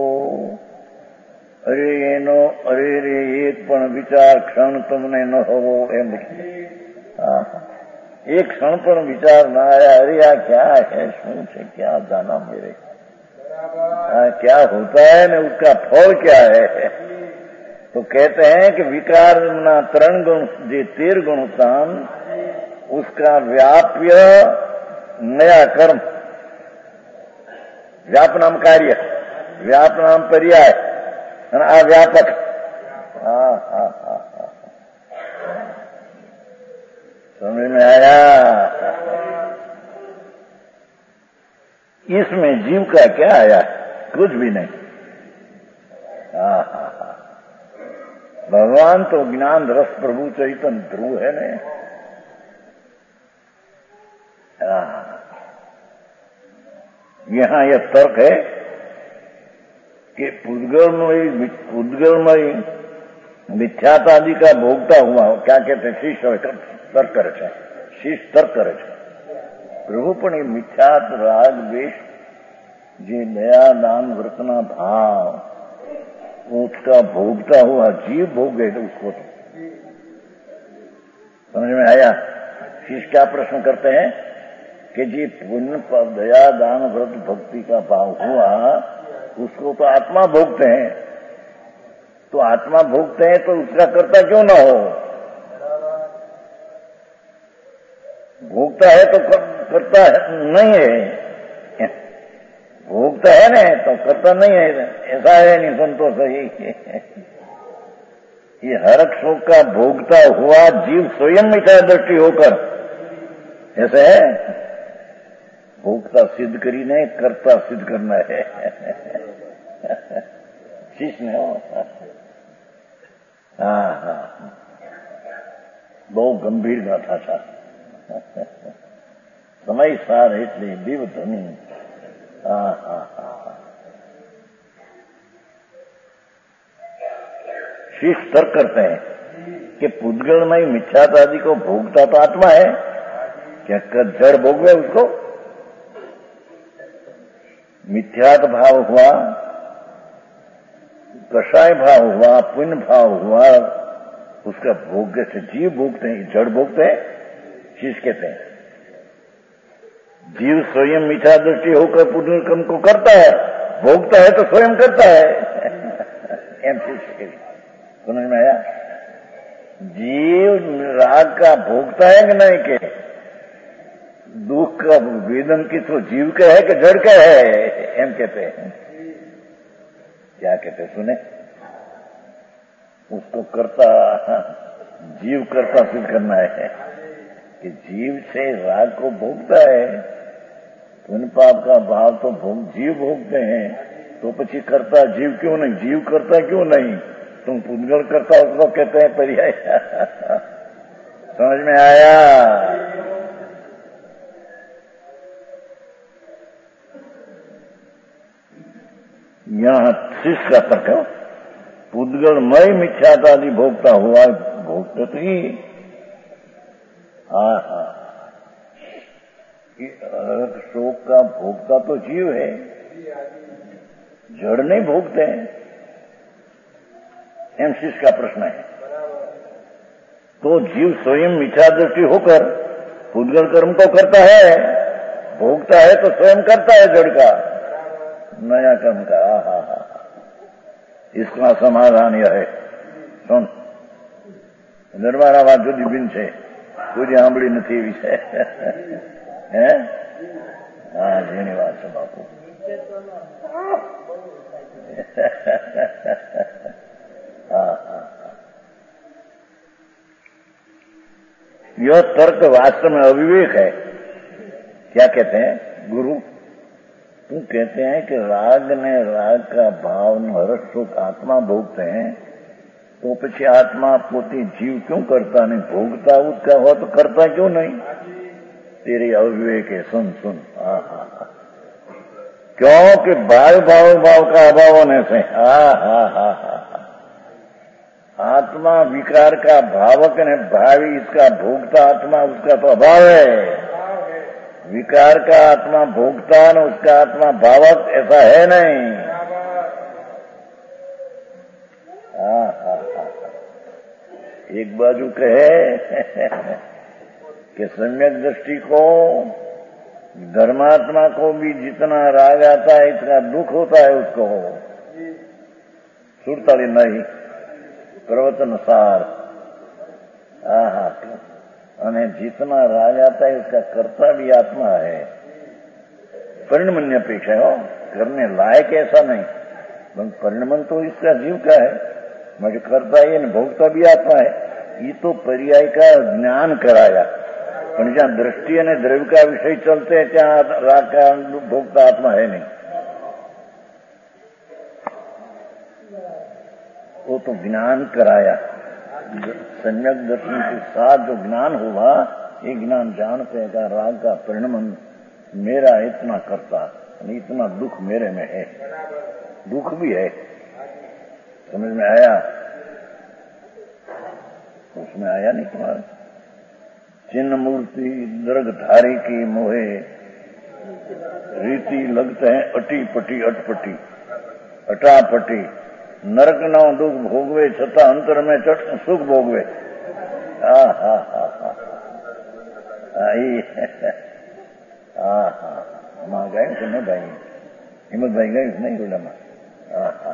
અરે એનો અરે રે એક પણ વિચાર ક્ષણ તમને ન હોવો એમ. एक क्षण पर विचार न आया, अरे यार क्या है, शू है, क्या जाना मेरे, आ, क्या होता है न उसका फल क्या है. तो कहते हैं कि विकार ना त्रण गुण जे तेर गुणतान उसका व्याप्य नया कर्म, व्याप नाम कार्य, व्याप नाम पर्याय, अव्यापक। हा हा हा हा समझ में आया? इसमें जीव का क्या आया? कुछ भी नहीं। हा हा हा भगवान तो ज्ञान रस प्रभु चैतन्य ध्रुव है ने। यहां यह तर्क है कि पुद्गलमयी पुद्गलमयी मिथ्यात आदि का भोगता हुआ, क्या कहते हैं, शीश तर्क करे છે, शीश तर्क करे છે। प्रभु पण ये मिथ्यात राग द्वेष जे दया दान व्रतना भाव उसका भोगता हुआ जीव भोगे तो उसको तो समझ में आया? शीश क्या प्रश्न करते हैं कि जी पुण्य पर दया दान व्रत भक्ति का भाव हुआ उसको तो आत्मा भोगते हैं, तो आत्मा भोगते हैं तो उसका कर्ता क्यों ना हो? भोगता है तो कर्ता नहीं है, भोगता है ना तो कर्ता नहीं है, ऐसा है नहीं संतोष सही। ये हरक शोक का भोगता हुआ जीव स्वयं मिथ्या दृष्टि होकर ऐसे है, भोगता सिद्ध करी नहीं, कर्ता सिद्ध करना है। शीश ने हाँ हाँ बहुत गंभीर गाथा था। समय सार એટલે દેવ ધની। હા હા હા शीश तर्क करते हैं कि पुद्गलमय मिथ्यात आदि को भोगता तो आत्मा है, क्या कर जड़ भोगवे उसको? मिथ्यात भाव हुआ, कषाय भाव हुआ, पुण्य भाव हुआ, उसका भोग्य से जीव भोगते हैं, जड़ भोगते हैं। शीश कहते हैं जीव स्वयं मिथ्या दृष्टि होकर पुण्य कर्म को करता है, भोगता है तो स्वयं करता है। एम शीश समझ में आया? जीव राग का भोगता है कि नहीं के? दुख का वेदन की तो जीव का है कि जड़ का है? एम कहते हैं। क्या कहते हैं सुने? उसको करता जीव करता सिद्ध करना है कि जीव से राग को भोगता है, पुण्य पाप का भाव तो भोग जीव भोगते हैं, तो पछी करता जीव क्यों नहीं? जीव करता क्यों नहीं? तुम पुद्गल करता उसको कहते हैं पर्याय। समझ में आया? यहां शिष्य का तर्क है, पुद्गलमय मिथ्यातादि भोगता हुआ भोगते तो ही। हाँ हाँ शोक का भोगता तो जीव है, जड़ नहीं भोगते हैं। एम शिष्य का प्रश्न है। तो जीव स्वयं मिथ्या दृष्टि होकर पुद्गल कर्म तो करता है, भोगता है तो स्वयं करता है जड़ का नया कर्म का। हा हा इसका समाधान यह है, सुन दरबारा बात जुदी बिन છે, કોઈ સાંભળી નથી એવી છે। હે હા જેની વાત છે બાપુ। हाँ हाँ यह तर्क वास्तव में अविवेक है। क्या कहते हैं गुरु? तुम कहते हैं कि राग ने राग का भाव न हर्ष सुख आत्मा भोगते हैं, तो पीछे आत्मा पोती जीव क्यों करता नहीं? भोगता उसका हो तो करता क्यों नहीं? तेरे अविवेक है। सुन सुन हाँ हाँ हाँ क्योंकि भाव भाव भाव का अभाव होने से हाँ हाँ हाँ हाँ आत्मा विकार का भावक ने भावी इसका भोगता आत्मा उसका तो अभाव है। विकार का आत्मा भोगता न उसका आत्मा भावक ऐसा है नहीं। हाँ हाँ हाँ एक बाजू कहे कि सम्यक दृष्टि को धर्मात्मा को भी जितना राग आता है इतना दुख होता है उसको, सुरताली नहीं प्रवचन सार। आहा, अने जितना राग आता है उसका कर्ता भी आत्मा है। परिणमन अपेक्षा हो, करने लायक ऐसा नहीं, परिणमन तो इसका जीव का है, मगर करता ही भोगता भी आत्मा है। ये तो पर्याय का ज्ञान कराया, पर जहां दृष्टि અને द्रव्य का विषय चलते हैं ત્યાં राग का भोगता आत्मा है नहीं। वो तो ज्ञान कराया, सम्यक दर्शन के साथ जो ज्ञान हुआ, ये ज्ञान जानते हैं का राग का परिणमन मेरा इतना करता, इतना दुख मेरे में है, दुख भी है। समझ में आया? उसमें आया नहीं तुम्हारे? चिन्ह मूर्ति दर्घधारी की मोहे रीति लगते हैं अटी पटी अटपटी अटापटी। नरक नो दुख भोगवे छता अंतर में चट सुख भोगवे। हा हा हा हा आई हा हा मां गए कि नहीं भाई? हिम्मत भाई गए नहीं बोला मां? हा हा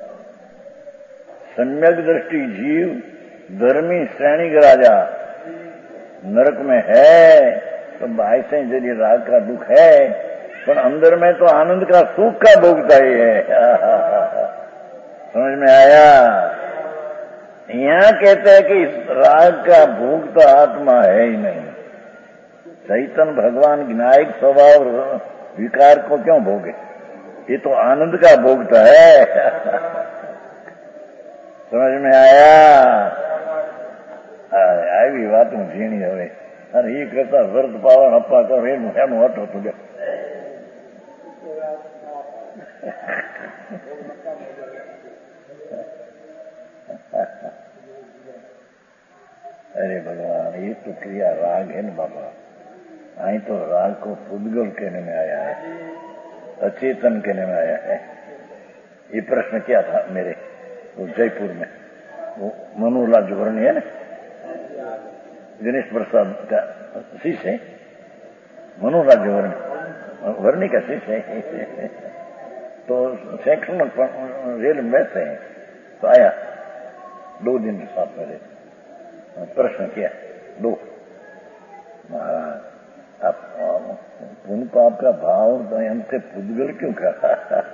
सम्यक दृष्टि जीव धर्मी श्रेणी का राजा नरक में है, तो भाई से यदि राग का दुख है, पर अंदर में तो आनंद का सुख का भोगता ही है। समझ में आया? यहाँ कहते हैं कि राग का भोगता आत्मा है ही नहीं। चैतन्य भगवान न्यायिक स्वभाव विकार को क्यों भोगे? ये तो आनंद का भोगता है। समझ में आया? આવી વાત હું ઝીણી હવે, અને એ કરતા વર્ત પાવન અપ્પા કરો એનું એનું અટો તું ગયો। अरे भगवान, ये तो क्रिया राग है न बाबा। आई तो राग को पुद्गल कहने में आया है, अचेतन कहने में आया है। ये प्रश्न क्या था मेरे वो जयपुर में, वो मनोहरलाल जो वर्णी है ना, गणेश प्रसाद का शिष्य है, मनोहरलाल जो वर्णी वर्णी का शिष्य है। तो सेक्शन रेल में बैठे हैं, तो आया दो दिन साथ में रहे। प्रश्न किया दो, महाराज आप पुण्य पाप का भाव हमसे पुद्गल क्यों कहा?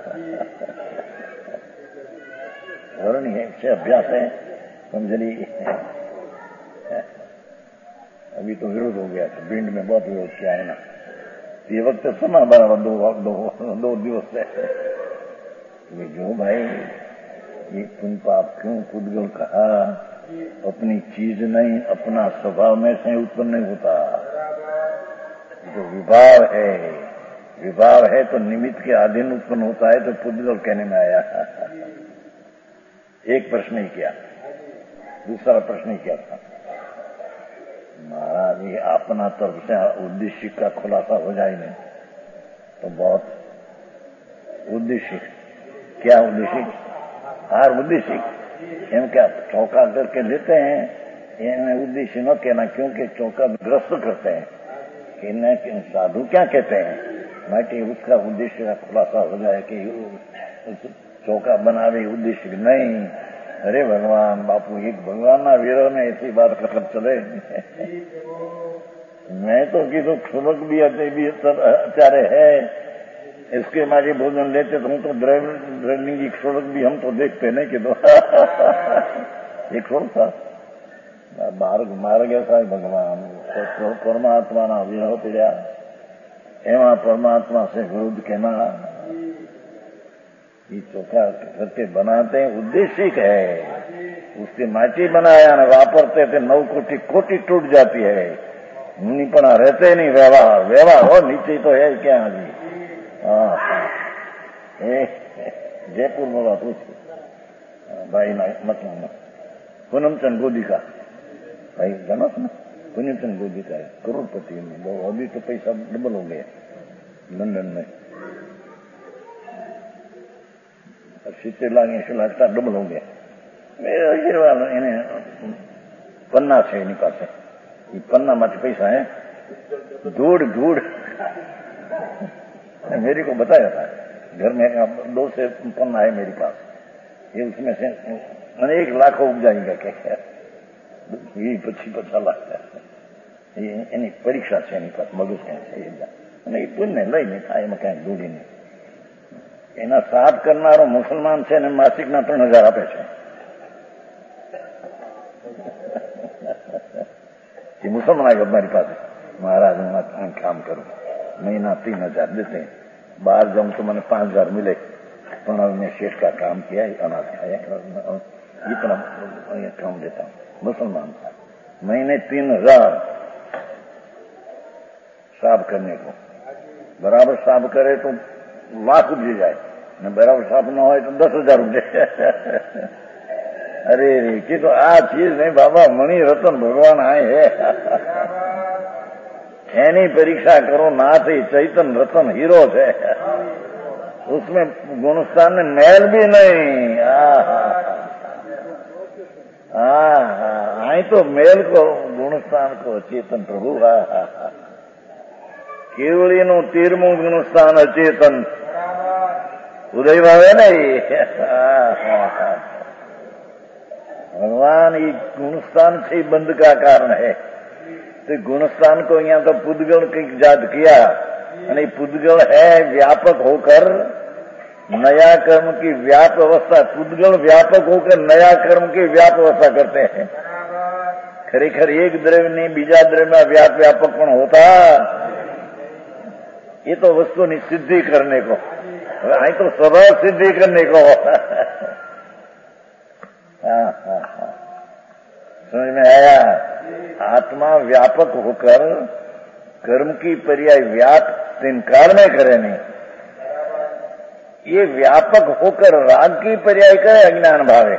वर्णी है से अभ्यास है समझली। अभी तो विरोध हो गया था, भिंड में बहुत विरोध किया है ना, ये वक्त समय बराबर दो दो दो दिवस से जो भाई ये पुण्य पाप क्यों पुद्गल कहा? अपनी चीज नहीं, अपना स्वभाव में से उत्पन्न नहीं होता। जो विभाव है, विभाव है तो निमित्त के अधीन उत्पन्न होता है, तो पुद्गल कहने में आया। एक प्रश्न ही किया, दूसरा प्रश्न ही किया था महाराज, ये अपना तरफ से उद्देश्य का खुलासा हो जाए नहीं तो बहुत उद्देश्य क्या उद्देश्य हर उद्देश्य एम क्या चौका करके लेते हैं, इन्हें उद्देश्य न कहना, क्योंकि चौका ग्रस्त करते हैं कि इन्हें साधु क्या कहते हैं, बाकी उसका उद्देश्य का खुलासा हो जाए कि चौका बनावे उद्देश्य नहीं। अरे भगवान बापू, एक भगवान ना वीरों ने ऐसी बात कर चले। मैं तो कीधु क्षुभक भी अते भी अत्यारे है, इसके मारे भोजन लेते तो हम तो द्रवनी की क्षुभक भी हम तो देखते नहीं कि दो एक क्षुभ था मार्ग मार गया था भगवान तो परमात्मा ना विरोह पड़ा एवं परमात्मा से विरुद्ध कहना, ये चौका करके बनाते हैं उद्देश्य है। उसकी माटी बनाया ना वापरते थे, नौ कोटि कोटि टूट जाती है, मुनिपना रहते नहीं, व्यवहार व्यवहार हो नीचे तो है क्या जी। जयपुर में बात पूछी भाई ना मतलब पूनमचंद गोदी का भाई जानो ना, पूनमचंद गोदी का है करोड़पति में, अभी तो पैसा डबल हो गया लंदन में, सित्तेर लाख ऐसी लाख का डबल हो गया। मेरे आशीर्वाद इन्हें पन्ना से निकालते, ये पन्ना मत पैसा है धूड़ धूड़ मेरे को बताया था, घर में दो से पन्ना है मेरे पास, ये उसमें से અને એક લાખો ઉપજાવી ગયા કે એ પછી પછા લાગતા એની પરીક્ષા છે એની પાસે મગજ ક્યાં છે અને એ પુણ્ય લઈને થાય એમાં ક્યાંય દૂરીને એના સાથ કરનારો મુસલમાન છે ને માસિકના ત્રણ હજાર આપે છે એ મુસલમાન આવ્યો મારી પાસે महाराज मैं काम करूं महीना तीन हजार देते हैं बाहर जाऊं तो मैंने पांच हजार मिले पर अब मैं शेठ का काम किया अनाज खाया इतना काम देता हूँ मुसलमान था महीने तीन हजार साफ करने को बराबर साफ करे तो लाख उपजे जाए ने बराबर साफ न हो तो दस हजार उपजे अरे रे की तो आ चीज नहीं बाबा मणि रतन भगवान आए है एनी परीक्षा करो नाथ ही चैतन रतन हीरो है उसमें गुणस्थान में मैल भी नहीं आई तो मेल को गुणस्थान को चेतन प्रभु केवली नु तीरमु गुणस्थान अचेतन उदय भावे नहीं भगवान ये गुणस्थान से बंद का कारण है तो गुणस्थान को यहाँ तो पुद्गल की जात किया यानी पुद्गल है व्यापक होकर नया कर्म की व्याप अवस्था पुद्गल व्यापक होकर नया कर्म की व्याप अवस्था करते हैं खरेखर एक द्रव्य नहीं बीजा द्रव्य में व्याप व्यापक पण होता ये तो वस्तु ની सिद्धि करने को અહીં तो स्वभाव सिद्धि करने को हाँ हाँ हाँ समझ में आया आत्मा व्यापक होकर कर्म की पर्याय व्याप इनकार में करे नहीं ये व्यापक होकर राग की पर्याय करे अज्ञान भावे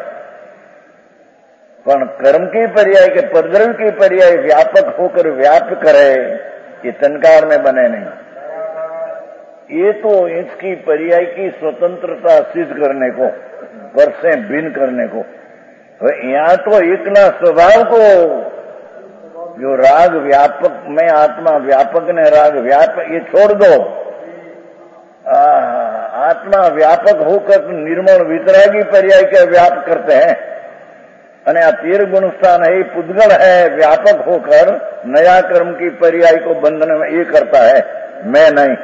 पण कर्म की पर्याय के परद्रव्य की पर्याय व्यापक होकर व्याप करे ये तनकार में बने नहीं ये तो इसकी पर्याय की स्वतंत्रता सिद्ध करने को पर से भिन्न करने को यहाँ तो इतना स्वभाव को जो राग व्यापक में आत्मा व्यापक ने राग व्यापक ये छोड़ दो आ, आत्मा व्यापक होकर निर्मल वितरागी पर्याय के व्याप करते हैं अने आ तीर गुण स्थान है पुद्गल है व्यापक होकर नया कर्म की पर्याय को बंधन में ये करता है मैं नहीं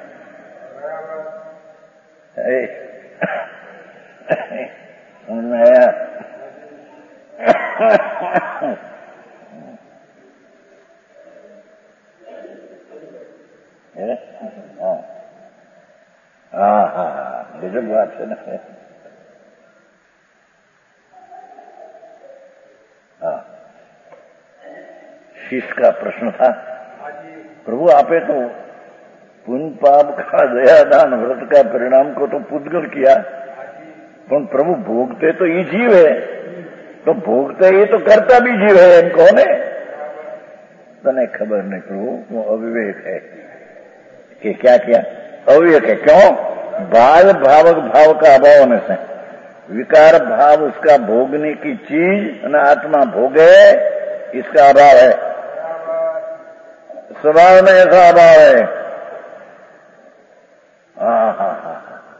हाँ हाँ हाँ गजब बात है ना हाँ शीश का प्रश्न था प्रभु आपे तो पुण्य पाप का दयादान व्रत का परिणाम को तो पुद्गल किया पर प्रभु भोगते तो ये जीव है तो भोगते ये तो करता भी जीव है इन कौन है तने खबर नहीं प्रभु वो अविवेक है कि क्या किया अविवेक है क्यों बाल भावक भाव का अभाव होने से विकार भाव उसका भोगने की चीज न आत्मा भोगे इसका अभाव है स्वभाव में ऐसा अभाव है हाँ हाँ हाँ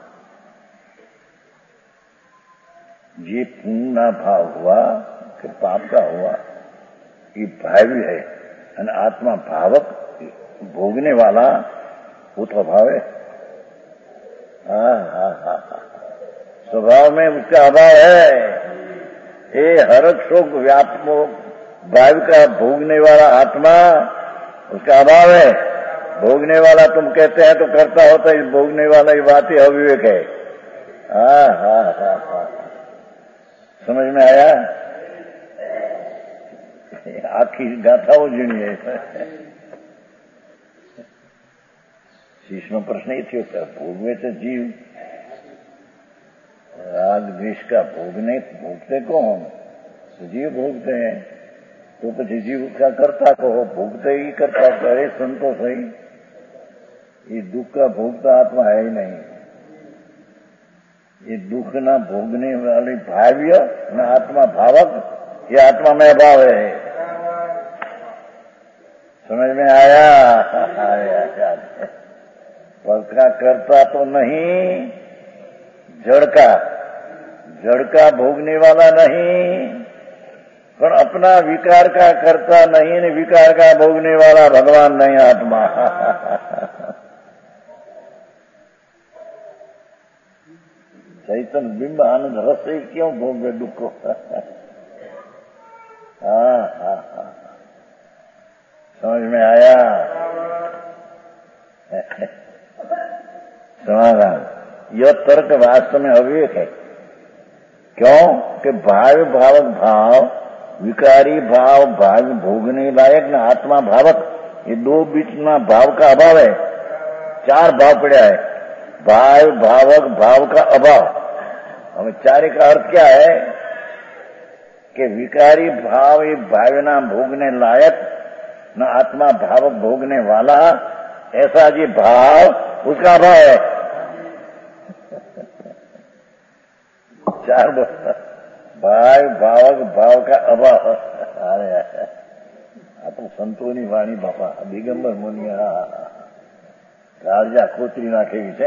ये पुण्य भाव हुआ कि पाप का हुआ ये भावी है और आत्मा भावक भोगने वाला वो तो अभाव है हाँ हाँ हाँ हाँ स्वभाव में उसका अभाव है ये हरक शोक व्याप भाव का भोगने वाला आत्मा उसका अभाव है भोगने वाला तुम कहते हैं तो करता होता है भोगने वाला ये बात ही अविवेक है हाँ हाँ हाँ हाँ समझ में आया आखी गाथाओं जीनी है शीश में प्रश्न ये थी भोगवे तो जीव राग द्वेष का भोगने भोगते कौन तो जीव भोगते हैं तो પછી जीव का करता कहो भोगते ही करता करे संतो सही ये दुख का भोगता आत्मा है ही नहीं ये दुख ना भोगने वाली भाव्य न आत्मा भावक ये आत्मा में अभाव है समझ में आया आया पल का करता तो नहीं जड़ का जड़ का भोगने वाला नहीं, पर अपना विकार का करता नहीं ने विकार का भोगने वाला भगवान नहीं आत्मा। चैतन्य बिंब आनंद रस से क्यों भोगे दुख को? हाँ हाँ हाँ, समझ में आया? समाधान। यह तर्क वास्तव में अविवेक है। क्यों कि भाव भावक भाव, विकारी भाव, भाव भोगने लायक न आत्मा भावक, ये दो बीच में भाव का अभाव है। चार भाव पड़ा है, भाव भावक भाव का अभाव। अब चार का अर्थ क्या है कि विकारी भाव ये भावना भोगने लायक न आत्मा भावक भोगने वाला, ऐसा जी भाव उसका अभाव है। चार भाव भावक भाव का अभाव। अरे आ तो संतोनी वाणी बापा दिगंबर मुनिया काळजा खोतरी नाखेवी છે।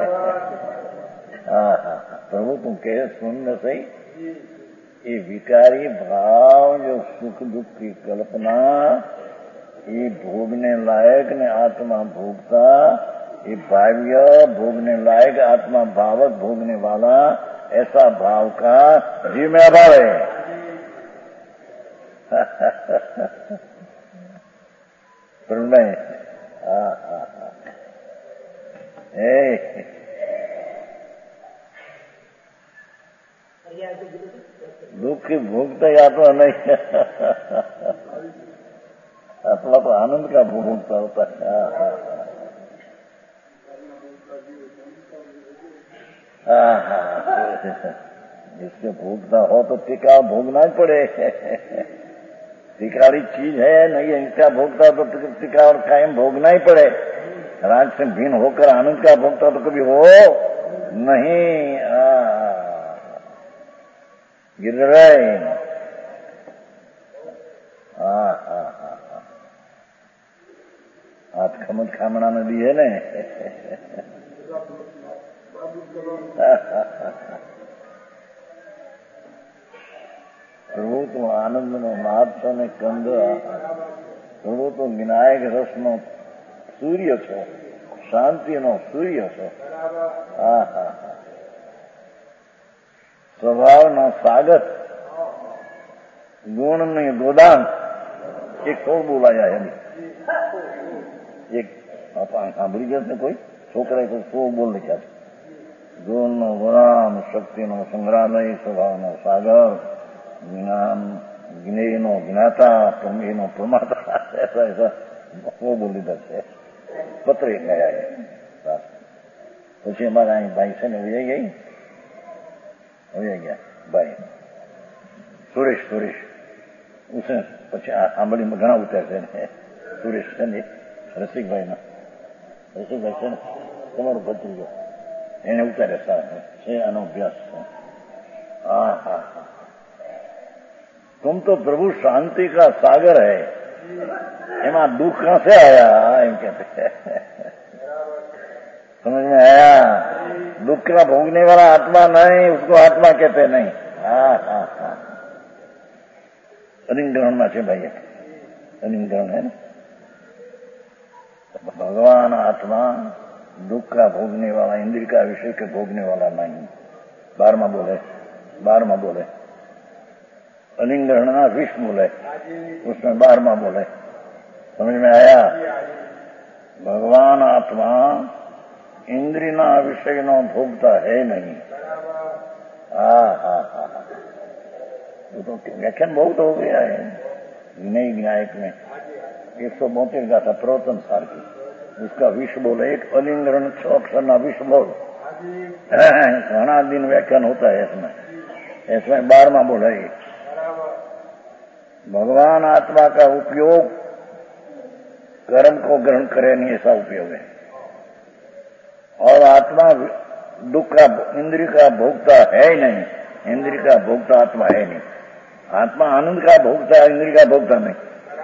हाँ हाँ, प्रभु तुम कहे सुन न सही, ये विकारी भाव जो सुख दुख की कल्पना, ये भोगने लायक ने आत्मा भोगता, ये भाव्य भोगने लायक आत्मा भावक भोगने वाला, ऐसा भाव का जीव में अभाव है। सुन रहे? हाँ हाँ हाँ, दुख की भोगता या तो नहीं, आत्मा तो आनंद का भोगता होता है। हाँ हाँ, जिससे भोगना हो तो टिकाव भोगना ही पड़े। टिकाड़ी चीज है नहीं, इनका भोगता तो टिकाव और कायम भोगना ही पड़े। राग से भिन्न होकर आनंद का भोगता तो कभी हो नहीं। आ, गिर रहे। हाँ हाँ हाँ हाँ, हाथ खमद खामना नदी है ने। प्रभु तो आनंद नो नाथ ने कंद, प्रभु तो विनायक रस नो सूर्य छो, शांति नो सूर्य छो। हाँ हाँ हाँ, स्वभाव नो सागर, गुण में गोदान। एक छोड़ बोलाया है एक आप साबरी जैसे कोई छोकरा को सो बोल लिखा, गुण नो गोदान, शक्ति नो संग्रहालय, स्वभाव नो सागर, ज्ञान ज्ञेय नो ज्ञाता, प्रमेय नो प्रमाता, ऐसा ऐसा वो बोली दे पत्र गया है। પછી અમારા અહીં ભાઈ છે ને વિજય ગઈ વિજય ગયા ભાઈ સુરેશ સુરેશ ઉસે પછી આંબળીમાં ઘણા ઉતરશે ને સુરેશ છે ને રસિકભાઈના રસિકભાઈ છે ને તમારો ભત્રીજો એને ઉતારે છે આનો અભ્યાસ છે। हाँ हाँ हाँ, तुम तो प्रभु शांति का सागर है, एमा दुख कहां से आया एम कहते समझ में आया? दुख का भोगने वाला आत्मा नहीं, उसको आत्मा कहते नहीं। हाँ हाँ हाँ, अनिंग्रहण में है भाई, अनिंग्रहण है ना। भगवान आत्मा दुख का भोगने वाला, इंद्रिय का विषय के भोगने वाला नहीं। बारहमा बोले, बारहमा बोले अलिंग्रहण विष बोले, उसमें बारहमा बोले। समझ में आया? भगवान आत्मा इंद्रिय ना विषय नो भोगता है नहीं। हाँ हाँ हाँ, तो व्याख्यान बहुत हो गया है विनय विनायक में, एक सौ बोतेर गाथा प्रवर्तन सार की, उसका विष बोले एक अलिंग्रहण छो अक्षर ना विष बोल। घना दिन व्याख्यान होता है इसमें, इसमें बारहमा बोला है भगवान आत्मा का उपयोग कर्म को ग्रहण करे नहीं, ऐसा उपयोग है। और आत्मा दुख का इंद्रिय का भोगता है ही नहीं, इंद्रिय का भोगता आत्मा है नहीं। आत्मा आनंद का भोगता है, इंद्रिय का भोगता नहीं।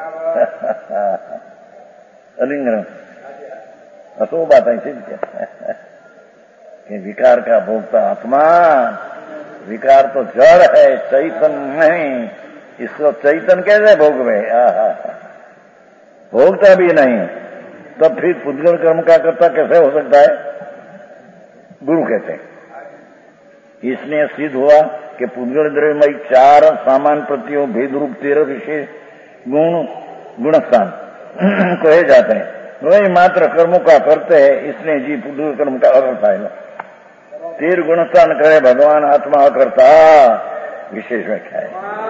अलिंग्रहण असो बात ऐसी कि विकार का भोगता आत्मा, विकार तो जड़ है, चैतन्य नहीं। इसको चैतन्य कैसे भोगवे? आहा, भोगता भी नहीं, तब फिर पुद्गल कर्म का कर्ता कैसे हो सकता है? गुरु कहते हैं। इसलिए सिद्ध हुआ कि पुद्गल द्रव्यमयी चार सामान प्रतियों भेद रूप तेरह विशेष गुण गुणस्थान कहे जाते हैं, वही मात्र कर्मों का करते हैं, इसलिए जी पुद्गल कर्म का अर्थ आएगा। तेर गुणस्थान करे भगवान आत्मा करता, विशेष व्याख्या है।